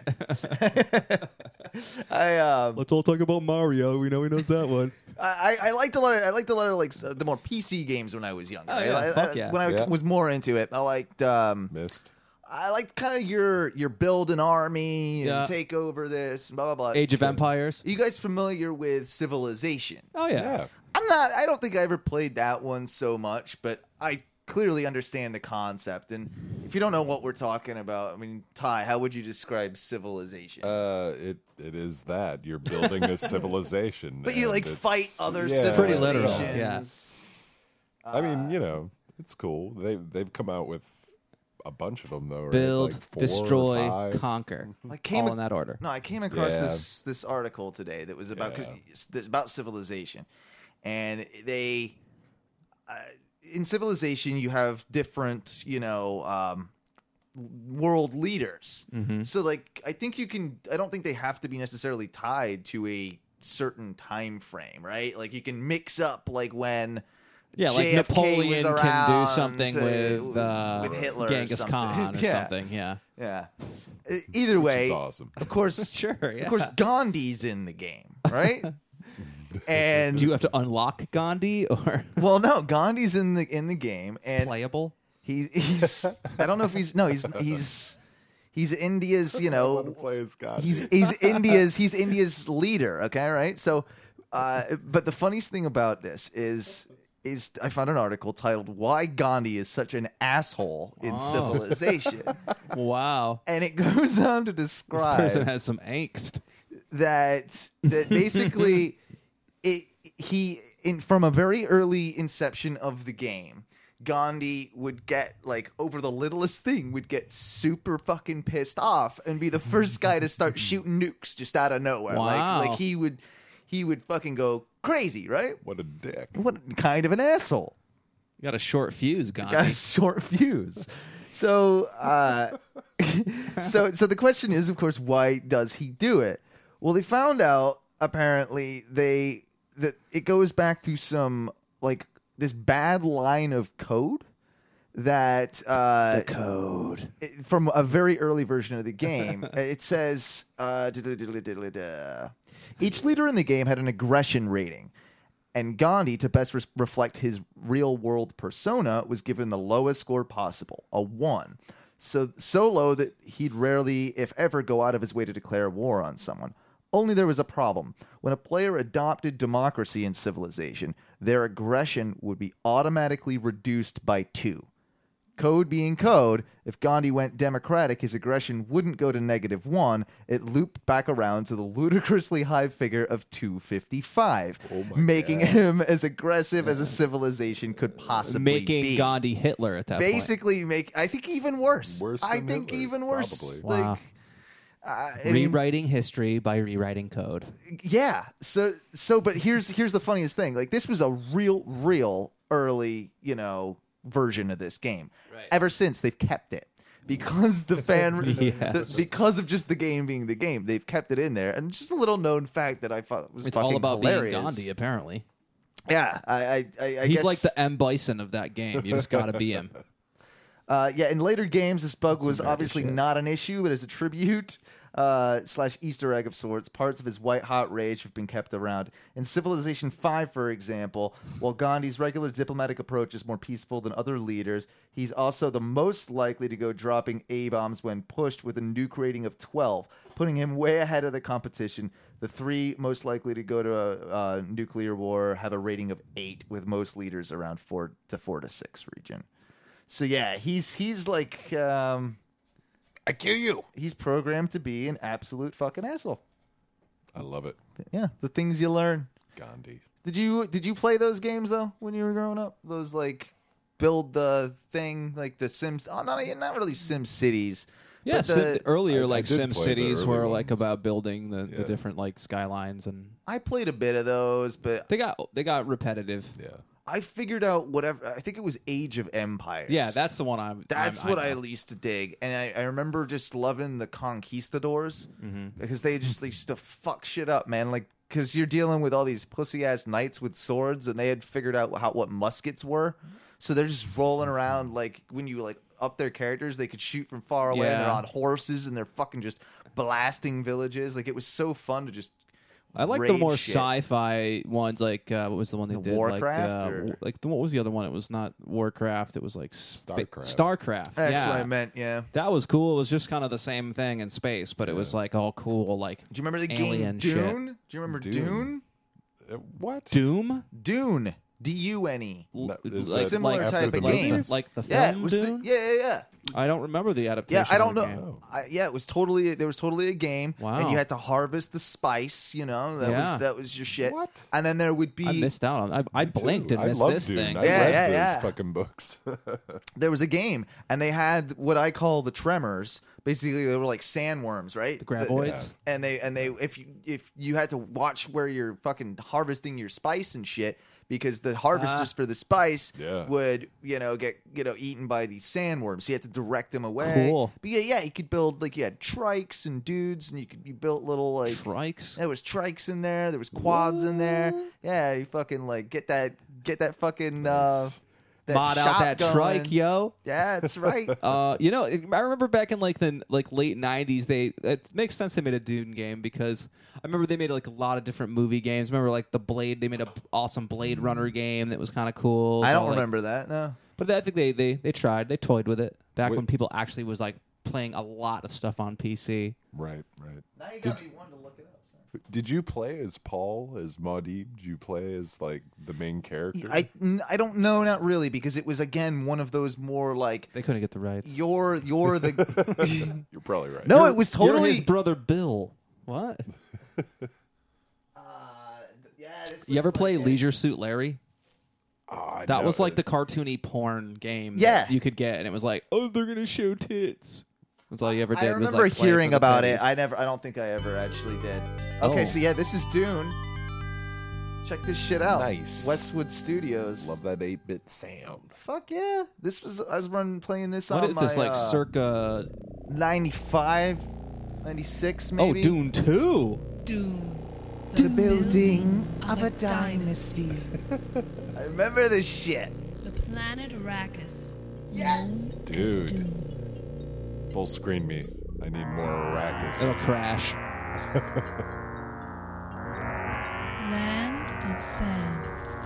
Let's all talk about Mario. We know he knows that one. I liked a lot. I liked a lot of like the more PC games when I was younger. Oh, yeah. Fuck yeah. When I Yeah. was more into it, I liked. Missed. I liked kind of your build an army and Yeah. take over this and blah blah blah. Age of Empires. You guys familiar with Civilization? Oh yeah. Yeah. I'm not. I don't think I ever played that one so much, but I clearly understand the concept. And if you don't know what we're talking about, I mean, Ty, how would you describe Civilization? It is that you're building a civilization, but you and like it's- fight other yeah. civilizations. Pretty literal, yeah. I mean, it's cool. They've come out with a bunch of them though. Right? Build, like 4 or destroy, 5. conquer. I came all ac- in that order. No, I came across Yeah. this article today that was about Yeah. about Civilization, and they in Civilization you have different world leaders. So like I think you can. I don't think they have to be necessarily tied to a certain time frame, right? Like you can mix up like when. Yeah, like JFK was Napoleon can around do something with Hitler or Genghis something. Khan or Yeah. something. Yeah. Yeah. Either way, Which is awesome. of course, Sure, yeah. Of course, Gandhi's in the game, right? And Do you have to unlock Gandhi or well, no, Gandhi's in the game, and playable? he's I don't know if he's India's, I want to play as God. he's India's leader. Okay, right. So, but the funniest thing about this is I found an article titled "Why Gandhi is Such an Asshole in Civilization," Wow. and it goes on to This describe person has some angst. that basically from a very early inception of the game, Gandhi would get like over the littlest thing would get super fucking pissed off and be the first guy to start shooting nukes just out of nowhere. Wow. Like he would fucking go crazy, right? What a dick. What kind of an asshole? You got a short fuse, Gandhi. Got a short fuse. So so the question is, of course, why does he do it? Well, they found out apparently that it goes back to some like this bad line of code that the code from a very early version of the game. It says each leader in the game had an aggression rating, and Gandhi, to best reflect his real world persona, was given the lowest score possible, a 1. So low that he'd rarely, if ever, go out of his way to declare war on someone. Only there was a problem. When a player adopted democracy in Civilization, their aggression would be automatically reduced by 2. Code being code, if Gandhi went democratic, his aggression wouldn't go to -1. It looped back around to the ludicrously high figure of 255, making him as aggressive as a civilization could possibly Making be. Gandhi Hitler at that point. Basically, I think even worse. Worse than Hitler, even worse. probably. Wow. Like, I mean, Rewriting history by rewriting code. yeah. So, but here's the funniest thing. Like, this was a real early, version of this game. Right. Ever since, they've kept it because the fan, Yes. because of just the game being the game, they've kept it in there. And just a little known fact that I thought was It's fucking all about hilarious. being Gandhi, apparently. Yeah, I He's guess, like the M. Bison of that game. You just got to be him. Yeah, in later games, this bug was nerdy obviously shit. not an issue, but as a tribute, / Easter egg of sorts. Parts of his white-hot rage have been kept around. In Civilization V, for example, while Gandhi's regular diplomatic approach is more peaceful than other leaders, he's also the most likely to go dropping A-bombs when pushed with a nuke rating of 12, putting him way ahead of the competition. The 3 most likely to go to a nuclear war have a rating of 8, with most leaders around 4 to 6 region. So yeah, he's like I kill you. he's programmed to be an absolute fucking asshole. I love it. Yeah, the things you learn. Gandhi. Did you play those games though when you were growing up? Those like build the thing like the Sims. Oh, not really Sim Cities. Yeah, but the earlier I like did Sim play the Cities early were like ones. about building the Yeah. different like skylines, and I played a bit of those, but they got repetitive. Yeah. I figured out whatever. I think it was Age of Empires. Yeah, that's the one That's what I know. used to dig, and I remember just loving the conquistadors because they used to fuck shit up, man. Like, because you're dealing with all these pussy ass knights with swords, and they had figured out what muskets were, so they're just rolling around like when you like up their characters, they could shoot from far away, and they're Yeah. on horses, and they're fucking just blasting villages. Like, it was so fun to just. I like the raid more shit. sci-fi ones. Like what was the one they The did? Warcraft, or- What was the other one? It was not Warcraft. It was like Starcraft. Starcraft. That's yeah. what I meant. Yeah. That was cool. It was just kind of the same thing in space, but it was like all cool. Like, Do you remember the alien game shit. Dune? Do you remember Dune. What? Doom? Dune? DUNE. No, is Like- that Similar after type the of movies? games. Like the Yeah, film it was Dune? yeah. I don't remember the adaptation. Yeah, I don't of the know. game. Yeah, it was totally. There was totally a game, Wow. and you had to harvest the spice. You know, that was your shit. What? And then there would be I missed out on. I blinked and I missed love this Dune. thing. I Yeah, read yeah, those yeah. fucking books. there was a game, and they had what I call the tremors. Basically, they were like sandworms, right? The graboids. And they if you had to watch where you're fucking harvesting your spice and shit. Because the harvesters for the spice Yeah. would, get eaten by these sandworms. So you had to direct them away. Cool. But yeah, you could build like you had trikes and dudes, and you built little like Trikes. There was trikes in there. There was quads in there. Yeah, you fucking like get that fucking Nice. that Mod out shop that going. trike, yo. Yeah, that's right. I remember back in like the late '90s, it makes sense they made a Dune game because I remember they made like a lot of different movie games. Remember like the Blade? They made an awesome Blade Runner game that was kind of cool. I So, don't like- remember that. No. but I think they tried. They toyed with it back Wait. when people actually was like playing a lot of stuff on PC. Right. Now you got me wanting to look it up. Did you play as Paul, as Maudib? Did you play as like the main character? I don't know, not really, because it was again one of those more like They couldn't get the rights. you're the You're probably right. no, it was You're totally his brother Bill. What? yeah. This You ever looks play like Leisure Suit Larry? I That know was like it. the cartoony porn game Yeah. that you could get, and it was like, oh, they're gonna show tits. That's all you ever did. I was, remember like, play hearing for the about it. titties. I don't think I ever actually did. Okay, Oh. so yeah, this is Dune. Check this shit out. Nice. Westwood Studios. Love that 8-bit sound. Fuck yeah. I was playing this What on is my this like? Circa 95, 96 oh, maybe. Dune 2. The building of a dynasty. I remember this shit. The planet Arrakis. Yes. Dude. Full screen me. I need more Arrakis. It'll crash. Land of sand.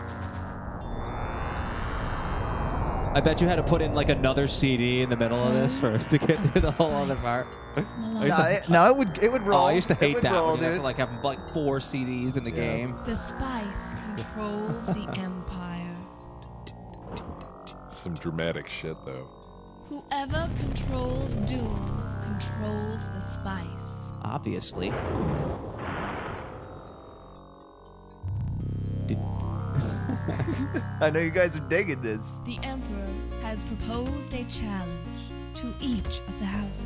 I bet you had to put in like another CD in the middle of this to get through the whole other part. No, it would roll. Oh, I used to It hate would that. roll, When you have dude. to like have like 4 CDs in the game. The spice controls the empire. Some dramatic shit, though. Whoever controls Dune controls the spice. Obviously. I know you guys are digging this. The emperor has proposed a challenge to each of the houses.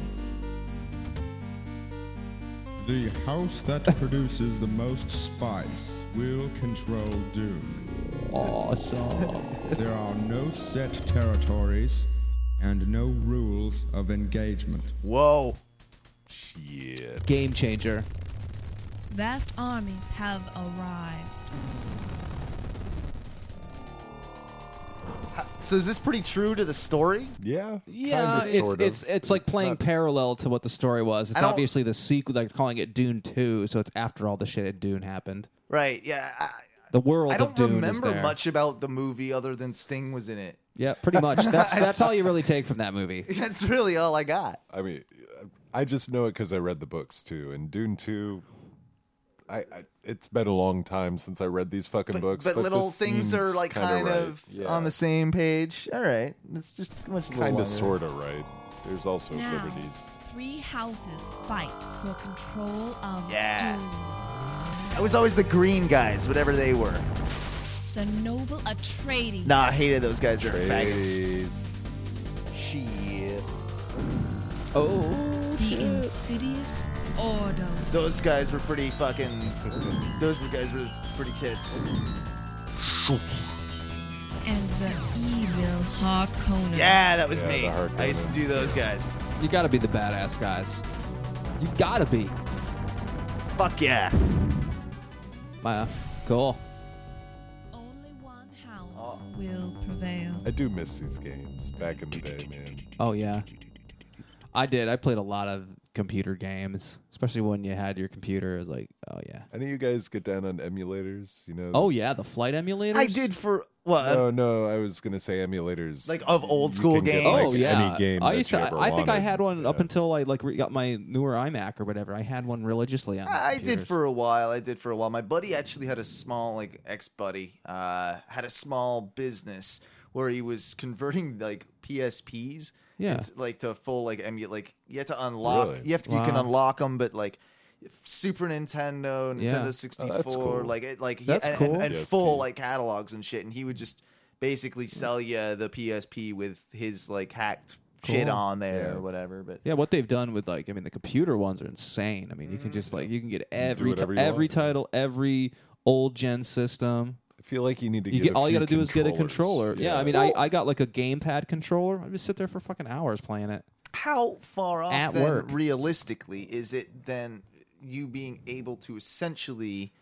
The house that produces the most spice will control Dune. Awesome. There are no set territories and no rules of engagement. Whoa. Shit. Game changer. Vast armies have arrived. So is this pretty true to the story? Yeah. Yeah, kinda, sort of. it's like playing not- parallel to what the story was. It's I don't- obviously the sequel. They're calling it Dune 2, so it's after all the shit at Dune happened. Right. Yeah. The world I of don't Dune is remember there. much about the movie other than Sting was in it. Yeah, pretty much. That's all you really take from that movie. That's really all I got. I mean, I just know it because I read the books too. And Dune 2, it's been a long time since I read these fucking books. But little this things are seems like kinda kind right. of Yeah. on the same page. All right. It's just much Kind of, sort of right. There's also Now, liberties. 3 houses fight for control of Yeah. Dune. I was always the green guys, whatever they were. The noble Atreides. Nah, I hated those guys. They're faggots. Trades. Shit. Oh, The insidious Ordos. Those guys were pretty fucking. Those guys were pretty tits. And the evil Harkonnen. Yeah, that was Yeah, me. the Harkonnens, I used to do those guys. you got to be the badass guys. You got to be. Fuck yeah. Maya, cool. Only one house will prevail. I do miss these games back in the day, man. Oh yeah, I did. I played a lot of computer games, especially when you had your computer. It was like, oh yeah. Any of you guys get down on emulators? You know? Oh yeah, the flight emulators. I did for what? No, I was gonna say emulators, Like of old You school can get, games. like, Oh yeah, any game. I that used you to. ever I think I wanted. had one up Yeah. until I got my newer iMac or whatever. I had one religiously on. I did computers. for a while. My buddy actually had a small, like, ex-buddy, had a small business where he was converting, like, PSPs. Yeah. into, like, to full, like, like, you had to unlock. Really? You can Wow. unlock them, but, like, Super Nintendo, Nintendo Yeah. 64, that's cool. That's and, cool. and PSP. full, like, catalogs and shit. And he would just basically sell you the PSP with his, like, hacked shit Cool. on there Yeah. or whatever. But Yeah, what they've done with the computer ones are insane. I mean, you can just you can get every whatever you every want. title, every old gen system. I feel like you need to You get get all you got got to to do is get a controller. Yeah, I mean, Well- I got like a gamepad controller. I just sit there for fucking hours playing it. how far off At then, work. realistically, is it then you being able to essentially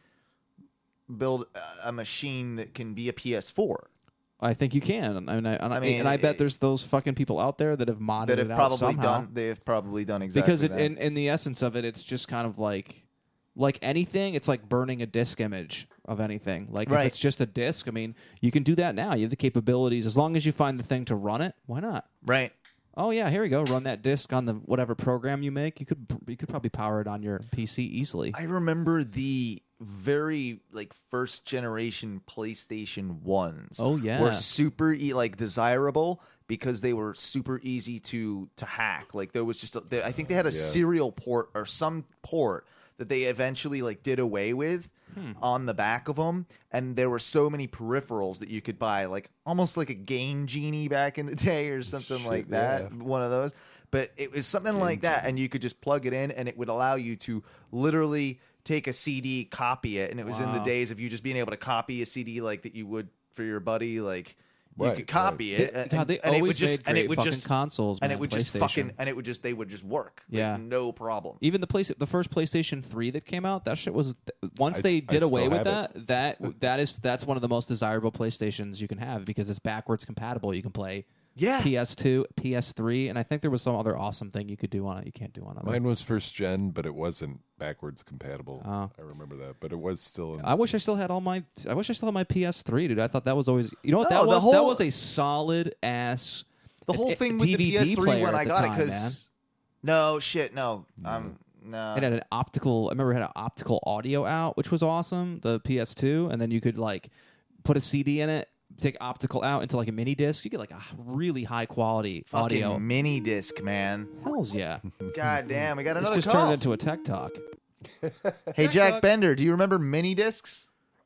build a machine that can be a PS4 I think you can. I mean, I bet there's those fucking people out there that have modded that have it out probably somehow. done? They have probably done exactly Because that. in the essence of it, it's just kind of like anything. It's like burning a disk image of anything. Like Right. if it's just a disk, I mean, you can do that now. You have the capabilities as long as you find the thing to run it. Why not? right. Oh yeah, here we go. Run that disk on the whatever program you make. You could probably power it on your PC easily. I remember the very first generation PlayStation 1s. Oh, yeah. were super desirable because they were super easy to hack. Like there was just I think they had a serial port or some port that they eventually did away with on the back of them, and there were so many peripherals that you could buy, almost like a Game Genie back in the day or something like that. yeah. One of those. But it was something like that, and you could just plug it in, and it would allow you to literally take a CD, copy it, and it was in the Wow. days of you just being able to copy a CD like that you would for your buddy, like you Right, could copy it. God, they and it would always just made and it great would fucking just consoles, and man, it would just PlayStation. fucking and it would just they would just work, Yeah. no problem. Even the first PlayStation 3 that came out, that shit was once I- they I did away still with have that's one of the most desirable PlayStations you can have because it's backwards compatible. You can play Yeah. PS2, PS3, and I think there was some other awesome thing you could do on it. You can't do on other. Mine was first gen, but it wasn't backwards compatible. Oh. I remember that, but it was still. In, I wish I still had my PS3, dude. I thought that was always. You know what No, that the was? whole- that was a solid ass. The whole thing with the DVD PS3 player when at I the got time, it because no. No. It had an optical. I remember it had an optical audio out, which was awesome. The PS2, and then you could put a CD in it, take optical out into a mini disc. You get a really high quality Fucking audio. mini disc, man. Hells yeah! God damn, we got This another just call. turned into a tech talk. Hey, Jack Bender, do you remember mini discs?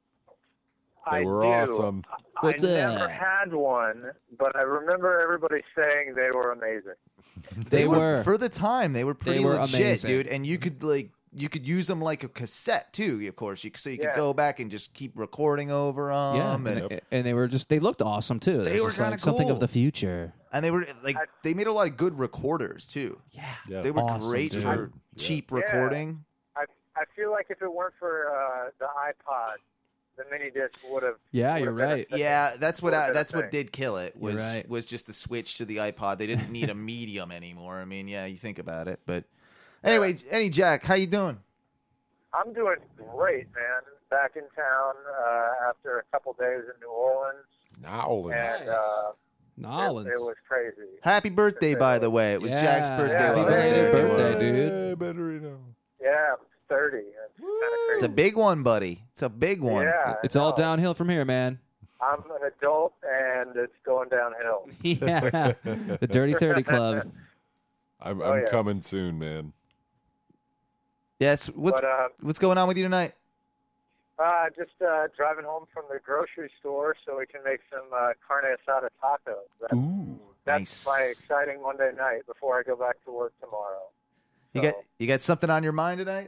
they were do. awesome. What's I never that? had one, but I remember everybody saying they were amazing. They were. For the time. They were pretty were legit, amazing. dude. And you could use them like a cassette too. Of course, you could Yeah. go back and just keep recording over them. Yeah, and they were they looked awesome too. They It was were just kinda something cool. of the future. And they were they made a lot of good recorders too. Yeah. They were Awesome, great dude. for cheap recording. I feel like if it weren't for the iPod, the mini disc would have. Yeah, you're right. Yeah, that's what Would've been a that's what thing. did kill it was You're right. was just the switch to the iPod. They didn't need a medium anymore. I mean, yeah, you think about it, but anyway, Jack, how you doing? I'm doing great, man. Back in town after a couple days in New Orleans, and Nolans. it was crazy. Happy birthday, by the way. It was Yeah. Jack's birthday. Yeah, while I was happy there. birthday, dude. Hey, Betterino. Yeah, I'm 30. It's kind of crazy. It's a big one, buddy. It's a big one. Yeah, It's all I know. downhill from here, man. I'm an adult, and it's going downhill. Yeah, the Dirty 30 Club. I'm Oh, yeah. coming soon, man. Yes. What's going on with you tonight? Just driving home from the grocery store so we can make some carne asada tacos. That's nice. my exciting Monday night before I go back to work tomorrow. You got something on your mind tonight?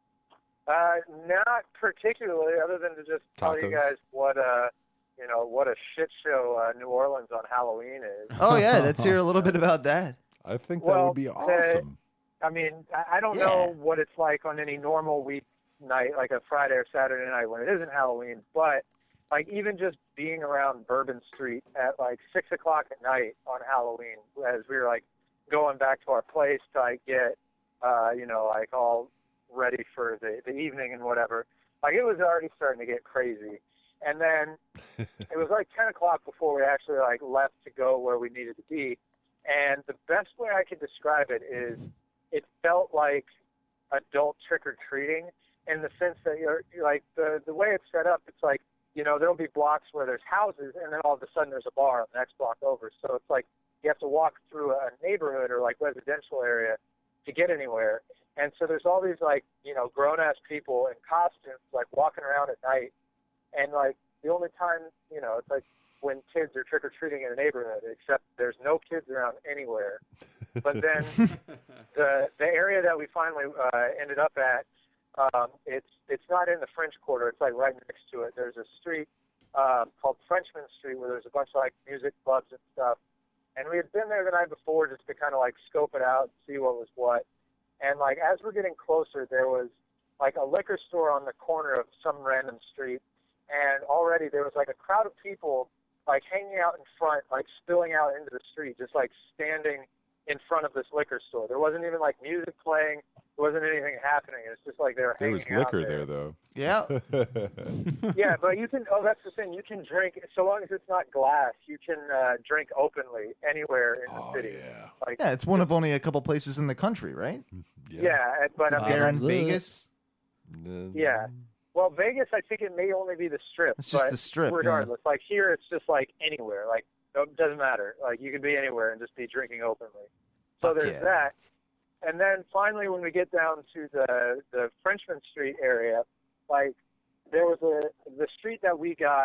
Not particularly, other than to just tell you Tacos? guys what what a shit show New Orleans on Halloween is. Oh yeah, let's hear a little bit about that. I think that Well, would be awesome. I mean, I don't know what it's like on any normal week night, like a Friday or Saturday night when it isn't Halloween, but like even just being around Bourbon Street at like 6 o'clock at night on Halloween, as we were like going back to our place to like get, like all ready for the evening and whatever. Like it was already starting to get crazy. And then it was like 10 o'clock before we actually like left to go where we needed to be. And the best way I could describe it is it felt like adult trick-or-treating in the sense that you're like the way it's set up, it's like, there'll be blocks where there's houses and then all of a sudden there's a bar on the next block over. So it's like you have to walk through a neighborhood or like residential area to get anywhere. And so there's all these like, grown-ass people in costumes like walking around at night. And like the only time, it's like when kids are trick-or-treating in a neighborhood, except there's no kids around anywhere. But then the area that we finally ended up at, it's not in the French Quarter. It's like right next to it. There's a street called Frenchman Street where there's a bunch of like music clubs and stuff. And we had been there the night before just to kind of like scope it out and see what was what. And like as we're getting closer, there was like a liquor store on the corner of some random street. And already there was like a crowd of people like hanging out in front, like spilling out into the street, just like standing in front of this liquor store. There wasn't even like music playing. There wasn't anything happening. It's just like they were There hanging was out liquor there. there, though. Yeah. Yeah, but you can. Oh, that's the thing. You can drink so long as it's not glass. You can drink openly anywhere in the city. Yeah. Like, Yeah, it's one of only a couple places in the country, right? yeah, but I mean, There in Vegas. yeah. Well, Vegas, I think it may only be the Strip. It's just but the Strip, yeah. Regardless, like here, it's just like anywhere. Like it doesn't matter. Like you can be anywhere and just be drinking openly. So Fuck there's yeah. that. And then finally, when we get down to the Frenchman Street area, like there was the street that we got,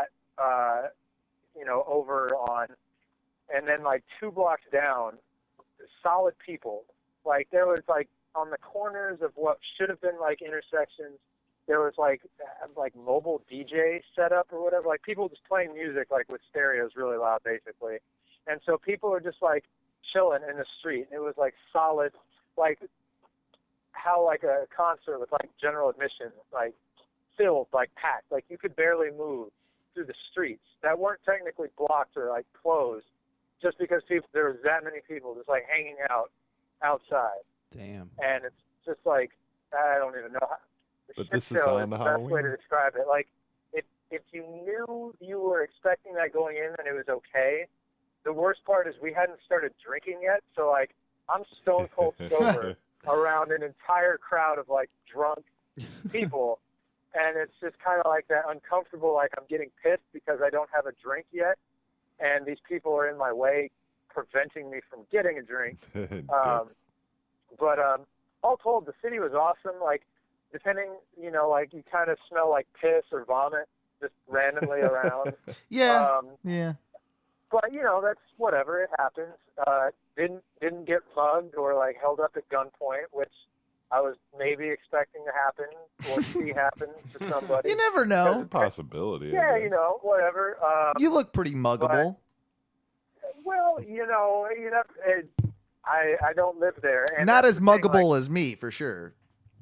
over on, and then like 2 blocks down, solid people. Like there was like on the corners of what should have been like intersections, there was like mobile DJ set up or whatever, like people just playing music like with stereos really loud basically. And so people are just like chilling in the street. It was like solid, like how like a concert with like general admission, like filled, like packed, like you could barely move through the streets that weren't technically blocked or like closed just because there was that many people just like hanging out outside. Damn. And it's just like, I don't even know how. But Shit this is show on the best way to Halloween? describe it. Like, if you knew you were expecting that going in and it was okay, the worst part is we hadn't started drinking yet. So, like, I'm stone cold sober around an entire crowd of, like, drunk people. And it's just kind of like that uncomfortable, like, I'm getting pissed because I don't have a drink yet. And these people are in my way, preventing me from getting a drink. But all told, the city was awesome. Like, depending, like you kind of smell like piss or vomit just randomly around. Yeah. Yeah. But that's whatever. It happens. Didn't get mugged or like held up at gunpoint, which I was maybe expecting to happen or see happen to somebody. You never know. It's a possibility. Yeah, I guess. whatever. You look pretty muggable. Well, I don't live there. And Not that's as the thing, muggable like, as me, for sure.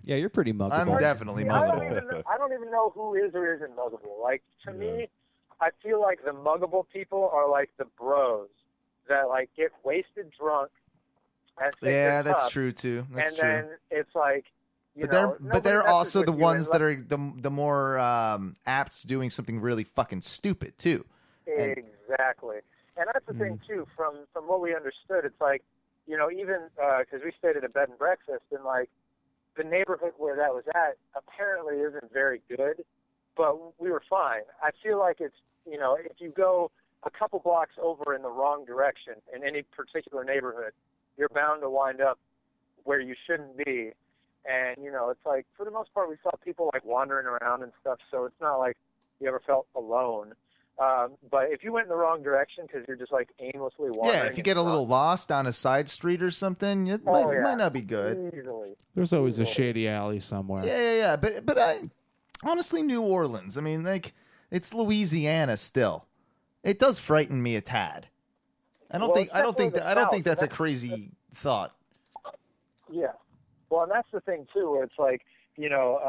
Yeah, you're pretty muggable. I'm definitely muggable. I don't even know who is or isn't muggable. Like, to me, I feel like the muggable people are like the bros that like get wasted drunk. And Yeah, that's true too. That's and true. then it's like, But they're also the ones that are the more apt to doing something really fucking stupid too. Exactly. And that's the thing, too, from what we understood. It's like, even because we stayed at a bed and breakfast, and, like, the neighborhood where that was at apparently isn't very good, but we were fine. I feel like it's, if you go a couple blocks over in the wrong direction in any particular neighborhood, you're bound to wind up where you shouldn't be. And, it's like, for the most part, we saw people, like, wandering around and stuff, so it's not like you ever felt alone. But if you went in the wrong direction because you're just like aimlessly wandering, Yeah, if you get a little lost down a side street or something, it might not be good. Easily. There's always a shady alley somewhere. Yeah. But I honestly, New Orleans. I mean, like, it's Louisiana still. It does frighten me a tad. I don't think that's a crazy thought. Yeah. Well, and that's the thing too, where it's like, in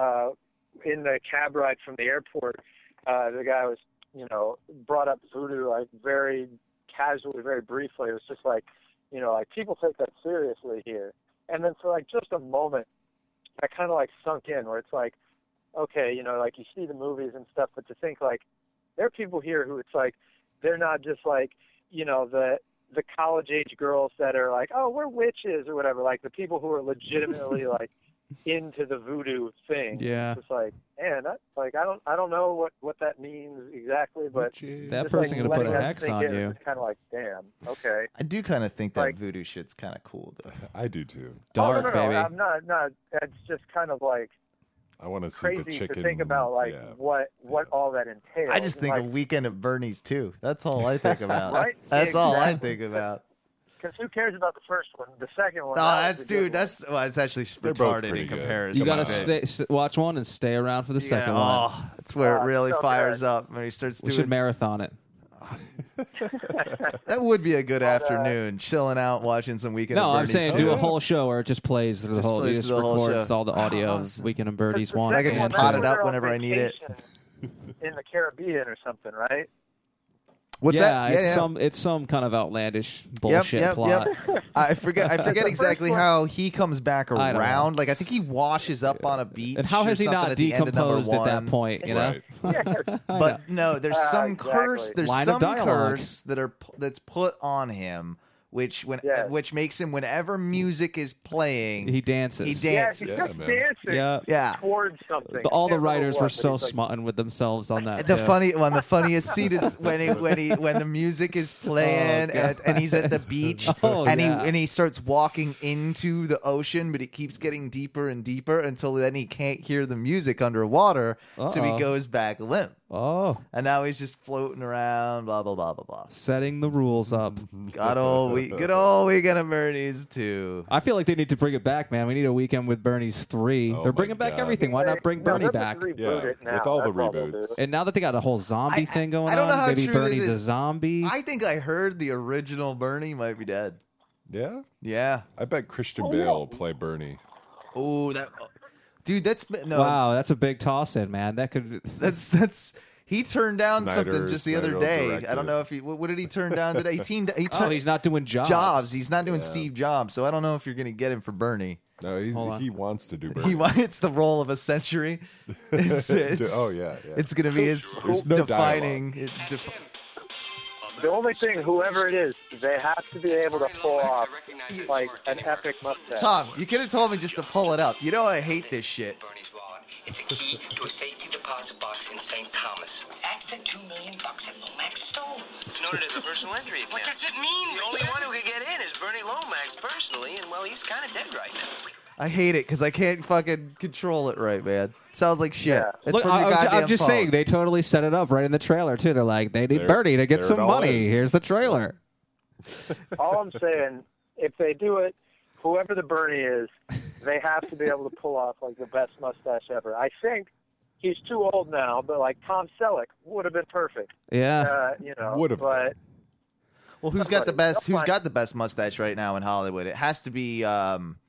the cab ride from the airport, the guy was, brought up voodoo like very casually, very briefly. It was just like, like people take that seriously here. And then for like just a moment, that kind of like sunk in where it's like, okay, like you see the movies and stuff, but to think like there are people here who it's like, they're not just like, the college age girls that are like, oh, we're witches or whatever. Like the people who are legitimately like into the voodoo thing. Yeah. It's just like, man, that, like I don't know what that means exactly, but that person gonna put a hex on you. It's kind of like, damn, okay. I do kind of think that voodoo shit's kind of cool, though. I do too. Dark, no, baby. I'm not. It's just kind of like I want to see crazy the chicken. to think about, like what all that entails. I just think like, a weekend at Bernie's too. That's all I think about. Right? That's all I Exactly. think about. Because who cares about the first one? The second one. No, that was the good one. it's actually They're both retarded pretty in good. comparison. You gotta to it. watch one and stay around for the second one. Oh, that's where it really so fires good. up when he starts We doing. should marathon it. That would be a good afternoon, chilling out, watching some Weekend. No, at I'm Bernie's saying too. do a whole show where it just plays through the Just whole. plays It just through the whole records show. all the audio of Awesome. Weekend and Birdies one. I could just and pot it They're up on whenever I need it. vacation in the Caribbean or something, right? What's yeah, that? it's some kind of outlandish bullshit plot. Yep. I forget exactly one. how he comes back I don't around. Like I think he washes up on a beach. And how or has he something not at the end of number decomposed at that one. point? You know, Right. But no, there's some Exactly. curse. There's Line of some dialogue. curse that's put on him, which makes him whenever music is playing, he dances. he Yeah, dances. he's Yeah, just man. dancing Yeah. Yeah. towards something. All the Can't remember writers what, were but so he's like, smutting with themselves on that. The too. the funniest scene is when the music is playing and he's at the beach and he starts walking into the ocean, but it keeps getting deeper and deeper until then he can't hear the music underwater, so he goes back limp. Oh, And now he's just floating around, blah blah blah blah blah. setting the rules up. Good old Weekend at Bernie's too. I feel like they need to bring it back, man. We need a Weekend with Bernie's 3. Oh They're my bringing back God. everything. Why not bring No, Bernie they'll back? just reboot Yeah, it now. with all the That's they'll reboots. do. And now that they got a whole zombie thing going I don't know on, how maybe true Bernie's this a is. zombie. I think I heard the original Bernie might be dead. Yeah, Yeah. I bet Christian Bale will play Bernie. Oh, dude, that's no. Wow, that's a big toss in, man. That could. That's. He turned down Snyder- something just the other Snyder day. directed. I don't know if he. What did he turn down today? He Oh, turned he's not doing Jobs. He's not doing Steve Jobs. So I don't know if you're going to get him for Bernie. No, on. he wants to do Bernie. It's the role of a century. It's, Oh, yeah. It's going to be his There's no defining. The only thing, whoever it is, they have to be able to pull off like an epic mustache. Tom, you could have told me just to pull it up. You know I hate this shit. Bernie's wallet. It's a key to a safety deposit box in St. Thomas. That's the $2 million that Lomax stole. It's noted as a personal injury account. What does it mean? The only one who could get in is Bernie Lomax personally, and well, he's kind of dead right now. I hate it because I can't fucking control it right, man. Sounds like shit. Yeah. It's Look, from your goddamn I'm just phone. saying, they totally set it up right in the trailer, too. They're like, they need There- Bernie to get there some it all money. is. Here's the trailer. All I'm saying, if they do it, whoever the Bernie is, they have to be able to pull off like the best mustache ever. I think he's too old now, but like Tom Selleck would have been perfect. Yeah. Would've But Well, who's got the best? They'll Who's find- got the best mustache right now in Hollywood? It has to be.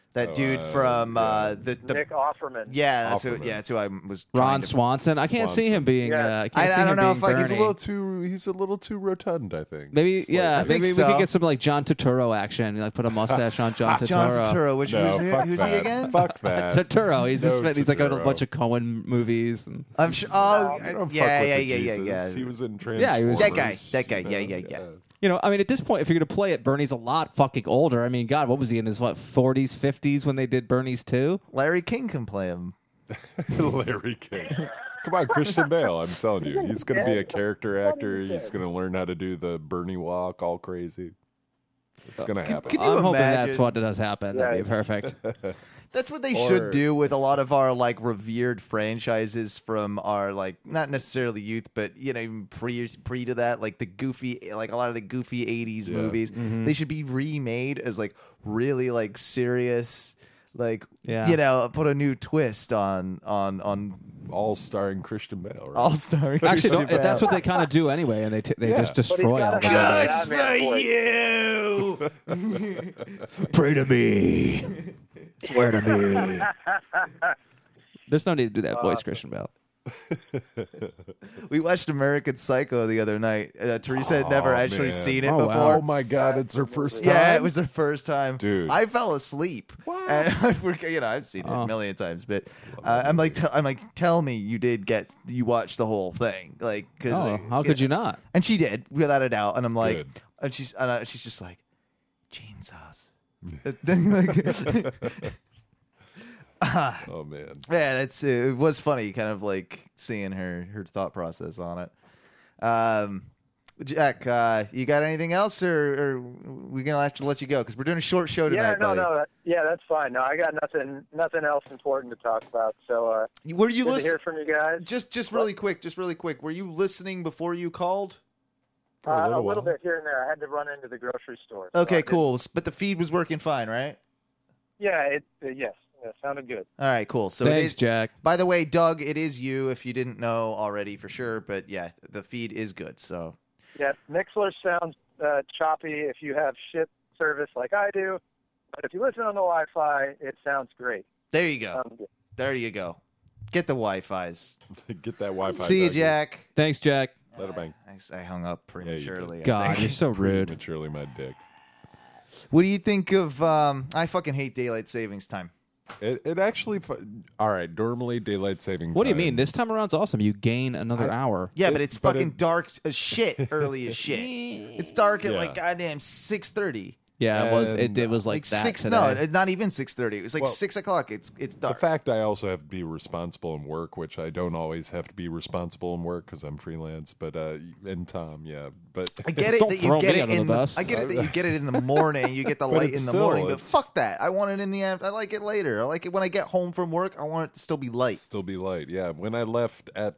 That dude from the Nick Offerman. Yeah, Offerman. that's who I was. Ron trying to- Swanson. I can't see him being. Yeah. I don't know if I can- He's a little too rotund, I think. Maybe Slightly. yeah. think Maybe so. we could get some like John Turturro action. Like put a mustache on John Turturro. John Turturro. Which No, fuck who's that. he again? Fuck that. Turturro. He's No he's like in a Turturro. bunch of Coen movies. And, I'm sure. Oh, I don't fuck yeah, with yeah, the yeah, yeah, Jesus. yeah. He was in Yeah, Transformers. he was- That guy. you Yeah, know? yeah. you know, I mean, at this point, if you're going to play it, Bernie's a lot fucking older. I mean, God, what was he in his 40s, 50s when they did Bernie's 2? Larry King can play him. Larry King. Come on, Christian Bale. I'm telling you, he's going to be a character actor. He's going to learn how to do the Bernie walk, all crazy. It's going to happen. Can you I'm hoping imagine? that's what does happen. That'd be perfect. That's what they Or- should do with a lot of our like revered franchises from our like not necessarily youth, but you know even pre to that, like the goofy, like a lot of the goofy '80s movies. They should be remade as like really like serious, like Yeah. you know, put a new twist on All starring Christian Bale. Right? All Star. Actually, that's what they kind of do anyway, and they just destroy all the gotta movies. have you. Pray to me. Swear to me. There's no need to do that voice, Christian Bale. We watched American Psycho the other night. Teresa had never actually man. seen it Oh, before. wow. Oh my God, it's her first time. Yeah, it was her first time. Dude. I fell asleep. What? And I've seen it a million times, but I'm like, tell me you watched the whole thing, like, because Oh, how could you not? And she did, without a doubt. And I'm like, Good. and she's just like, chainsaws. Then, like, Oh man. yeah, it was funny, kind of like seeing her thought process on it. Jack, you got anything else, or we gonna have to let you go because we're doing a short show tonight, buddy. That's fine. No, I got nothing else important to talk about. So, Were you good to listening? hear from you guys. Just really quick. Were you listening before you called? For a A little little while. bit here and there. I had to run into the grocery store. So I Okay, didn't- cool. But the feed was working fine, right? Yeah, yes, it sounded good. All right, cool. So Thanks, it is, Jack. By the way, Doug, it is you. If you didn't know already, for sure. But yeah, the feed is good. So Yeah, Mixler sounds choppy if you have shit service like I do, but if you listen on the Wi-Fi, it sounds great. there you go. Good. There you go. Get the Wi-Fi's. Get that Wi-Fi. See you, back here. Jack. Thanks, Jack. Let her bang. I hung up prematurely. I God, think. you're so rude. Prematurely, my dick. What do you think of? I fucking hate daylight savings time. It actually. All right. Normally, daylight saving. What do you time- mean? This time around's awesome. You gain another hour. Yeah, but it's but fucking it- dark as shit. Early as shit. It's dark at Yeah. like goddamn 6:30. Yeah, it was. And, It was like Like that six. today. No, not even 6:30. It was like Well, 6 o'clock. It's The dark. fact I also have to be responsible in work, which I don't always have to be responsible in work because I'm freelance. But and Tom, yeah, but I get it Don't that throw you get me it under the in the. bus. I get it that you get it in the morning. You get the But light in it's the still- morning. But it's- fuck that. I want it in the afternoon. I like it later. I like it when I get home from work. I want it to still be light. still be light. Yeah, when I left at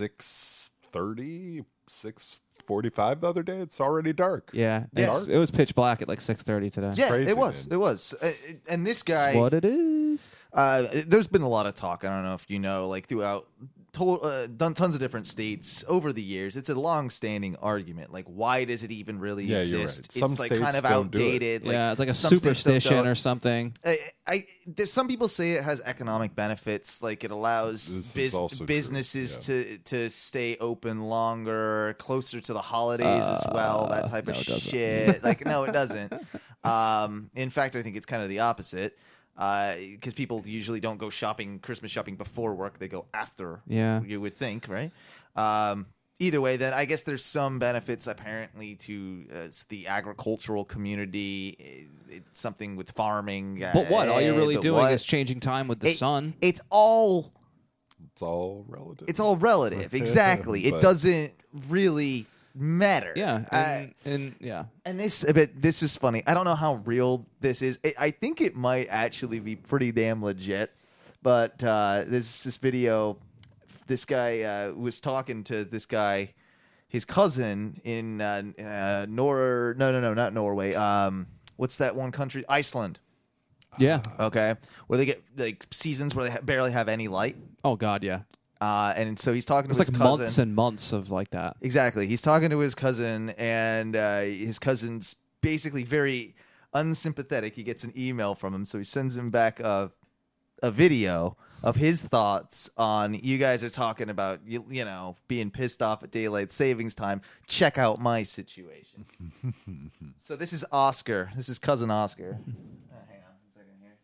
6:30, 6:45 the other day, it's already dark. Yeah, Yes. it was pitch black at like 6:30 today. Yeah, crazy, it was. man. It was. And this guy. What it is? There's been a lot of talk. I don't know if you know, like throughout done tons of different states over the years. It's a long-standing argument. Like, why does it even really Yeah, you're exist? right. Some It's like states kind of don't do it. outdated. Yeah, it's like a some states don't do superstition it. or something. There's some people say it has economic benefits, like it allows This is also true, businesses yeah. to stay open longer, closer to the holidays as well, that type of no, it doesn't. shit. Like, no, it doesn't. In fact, I think it's kind of the opposite, because people usually don't go Christmas shopping before work; they go after. Yeah. You would think, right? Either way, then I guess there's some benefits apparently to the agricultural community. It's something with farming. But what? All you're really but doing what? is changing time with the sun. It's It's all all relative. it's all relative. Exactly. It But- doesn't really matter. Yeah, and yeah. And this was funny. I don't know how real this is. I think it might actually be pretty damn legit. But there's this video. This guy was talking to this guy, his cousin in not Norway. What's that one country? Iceland. Yeah. Okay, where they get like seasons where they barely have any light. Oh God, yeah. And so he's talking to It's his like cousin. months and months of like that. Exactly. He's talking to his cousin, and his cousin's basically very unsympathetic. He gets an email from him, so he sends him back a video of his thoughts on you guys are talking about you know being pissed off at daylight savings time. Check out my situation. So this is Oscar. This is cousin Oscar. Hang on a second here.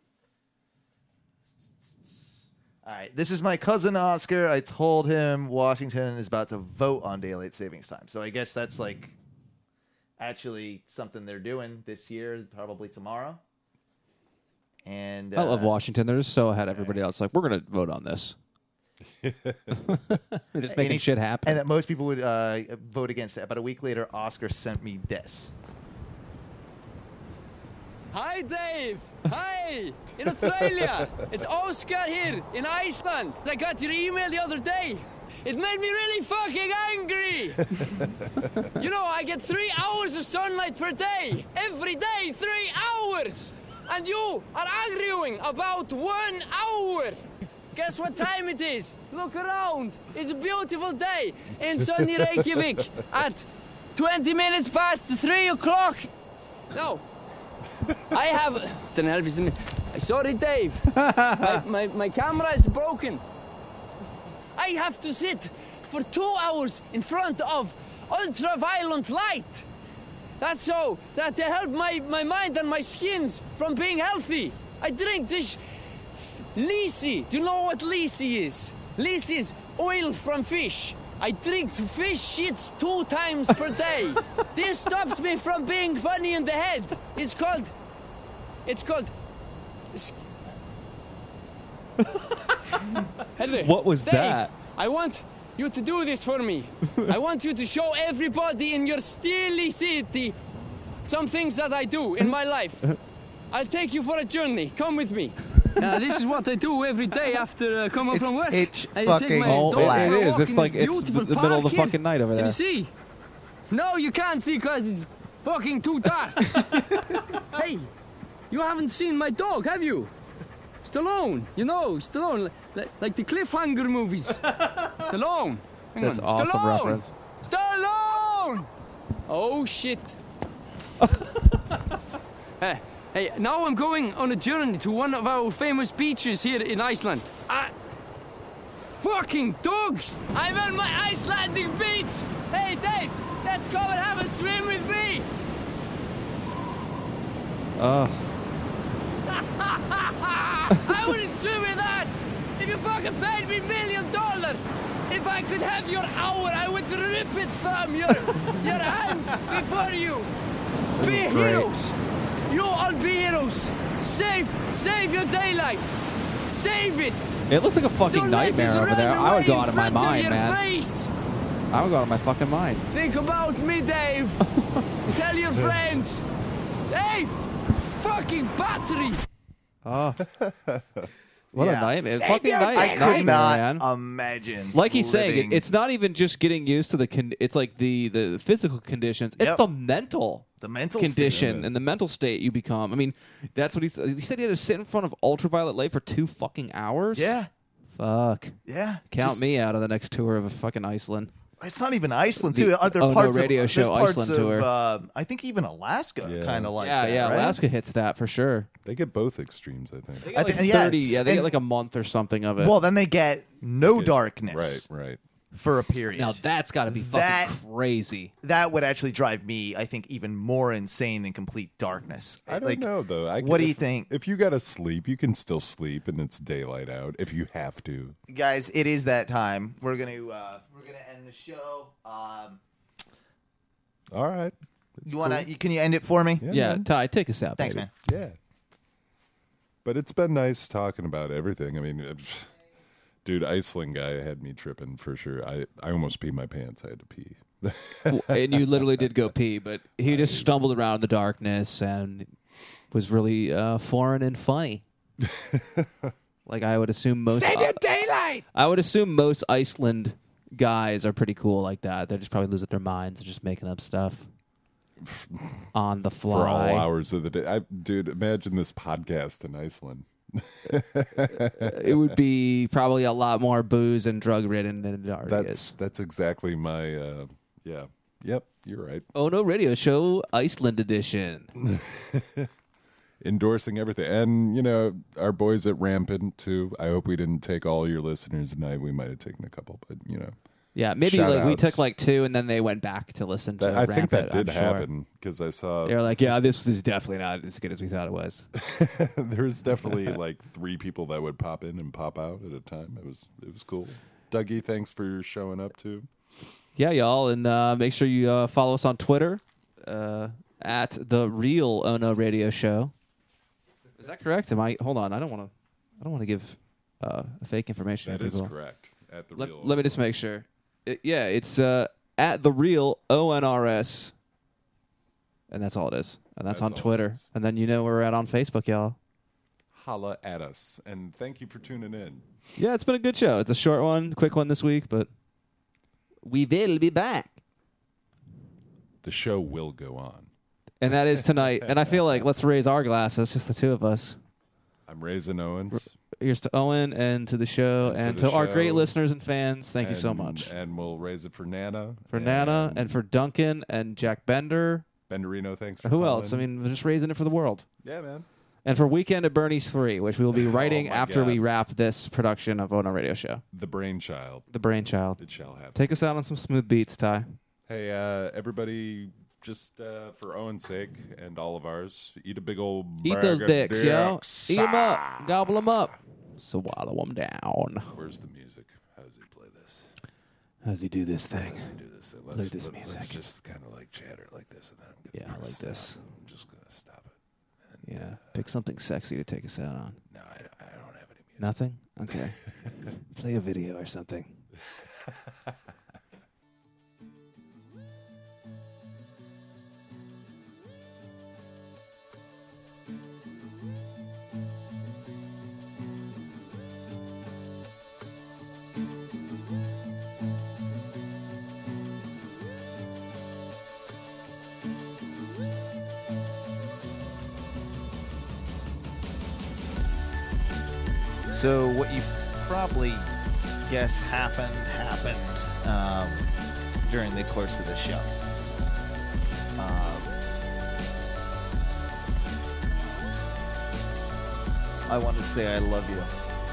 All right, this is my cousin Oscar. I told him Washington is about to vote on daylight savings time. So I guess that's like actually something they're doing this year, probably tomorrow. And I love Washington. They're just so ahead of everybody else. Like, we're going to vote on this. They're just making shit happen. And that most people would vote against it. About a week later, Oscar sent me this. Hi, Dave. Hi. In Australia. It's Oscar here in Iceland. I got your email the other day. It made me really fucking angry. You know, I get 3 hours of sunlight per day. Every day, 3 hours. And you are arguing about 1 hour. Guess what time it is? Look around. It's a beautiful day in sunny Reykjavik at 20 minutes past 3 o'clock. No. I have... Sorry, Dave. My camera is broken. I have to sit for 2 hours in front of ultraviolet light. That's so that they help my mind and my skins from being healthy. I drink this lychee. Do you know what lychee is? Lychee is oil from fish. I drink fish shits 2 times per day. This stops me from being funny in the head. It's called... What was Dave, that? I want you to do this for me. I want you to show everybody in your steely city some things that I do in my life. I'll take you for a journey. Come with me. This is what I do every day after coming from work. Pitch I fucking take my dog for a It is. walk It's in like this it's the beautiful middle of the park here. fucking night over Can there. you see? No, you can't see because it's fucking too dark. Hey, you haven't seen my dog, have you? Stallone, you know, Stallone, like the cliffhanger movies. Stallone. Hang That's on. awesome Stallone! reference. Stallone! Oh, shit. Hey, now I'm going on a journey to one of our famous beaches here in Iceland. Fucking dogs! I'm on my Icelandic beach! Hey, Dave, let's go and have a swim with me! I wouldn't swim in that! If you fucking paid me $1 million! If I could have your hour, I would rip it from your hands before you! Be heroes! You all be heroes! Save your daylight! Save it! It looks like a fucking Don't let nightmare it over there. run I would away go in out of my front of mind, your man. face. I would go out of my fucking mind. Think about me, Dave. Tell your friends. Dave, fucking battery. Oh. What a nightmare. Fucking I nightmare, could not man. imagine. Like he's saying, living- it's not even just getting used to it's like the physical conditions. It's Yep. the mental condition state. and the mental state you become. I mean, that's what he said. He said he had to sit in front of ultraviolet light for 2 fucking hours. Yeah. Fuck. Yeah. Count Just- me out of the next tour of fucking Iceland. It's not even Iceland too. There Oh, no, parts radio of, show there's parts Iceland of, tour. I think even Alaska kind of like yeah, that, yeah. right? Alaska hits that for sure. They get both extremes, I think. They get like think- yeah, 30. it's- Yeah, they get and- like a month or something of it. Well, then they get no darkness Right. for a period. Now that's got to be fucking crazy. That would actually drive me, I think, even more insane than complete darkness. I don't know though. What do you think? If you gotta sleep, you can still sleep, and it's daylight out. If you have to, Guys, it is that time. We're gonna end the show. all right. It's You wanna? cool. Can you end it for me? Yeah, man. Ty, take us out. Thanks, baby. man. Yeah. But it's been nice talking about everything. I mean, dude, Iceland guy had me tripping for sure. I almost peed my pants. I had to pee. And you literally did go pee, but he just stumbled around in the darkness and was really foreign and funny. Like I would assume most. Save your daylight. I would assume most Iceland guys are pretty cool like that. They're just probably losing their minds and just making up stuff on the fly For all hours of the day. Dude, imagine this podcast in Iceland. It would be probably a lot more booze and drug ridden than it already is. That's exactly my yeah. Yep, you're right. Oh No Radio Show Iceland edition. Endorsing everything. And, you know, our boys at Rampant, too. I hope we didn't take all your listeners tonight. We might have taken a couple, but, you know. Yeah, maybe shout we outs. took like 2, and then they went back to listen to I think that Rampant, did I'm sure. happen, because I saw... They were like, yeah, this is definitely not as good as we thought it was. There's definitely like 3 people that would pop in and pop out at a time. It was cool. Dougie, thanks for showing up, too. Yeah, y'all, and make sure you follow us on Twitter at The Real Ono Radio Show. Is that correct? Hold on, I don't want to give fake information. That to is people. correct. At the real. Let me just make sure. It's at The Real ONRS, and that's all it is. And that's on all it Twitter. is. And then you know where we're at on Facebook, y'all. Holla at us, and thank you for tuning in. Yeah, it's been a good show. It's a short one, quick one this week, but we will be back. The show will go on. And that is tonight. And I feel like let's raise our glasses, just the two of us. I'm raising Owens. Here's to Owen and to the show and the to our show. great listeners and fans. Thank you so And- much. And we'll raise it for Nana. For Nana and for Duncan and Jack Bender. Benderino, thanks for Who calling. else? I mean, we're just raising it for the world. Yeah, man. And for Weekend at Bernie's 3, which we will be writing my after God. we wrap this production of Ono Radio Show. The brainchild. The brainchild. It shall happen. Take us out on some smooth beats, Ty. Hey, everybody, just for Owen's sake and all of ours, eat a big old Eat bag those of dicks, yo. dicks. Eat them up. Gobble them up. Swallow them down. Where's the music? How does he play this? How does he do this thing? How does he do this? Look at this music. Let's just kind of like chatter like this, and then I'm gonna Yeah, press like this. stop. I'm just gonna stop it. Yeah. Pick something sexy to take us out on. No, I don't have any music. Nothing? Okay. Play a video or something. So what you probably guess happened during the course of the show. I want to say I love you.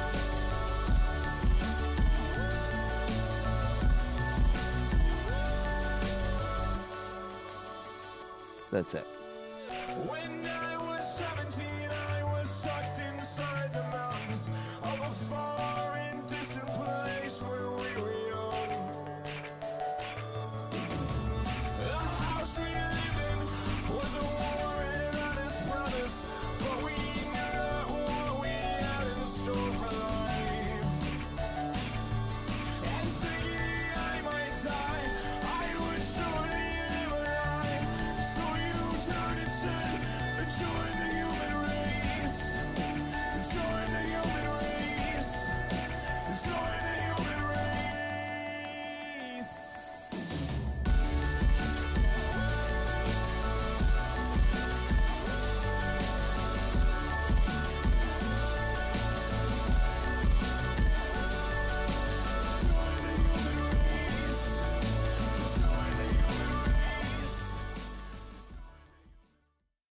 That's it. When I was 17, I was sucked inside the mountains of a foreign distant place where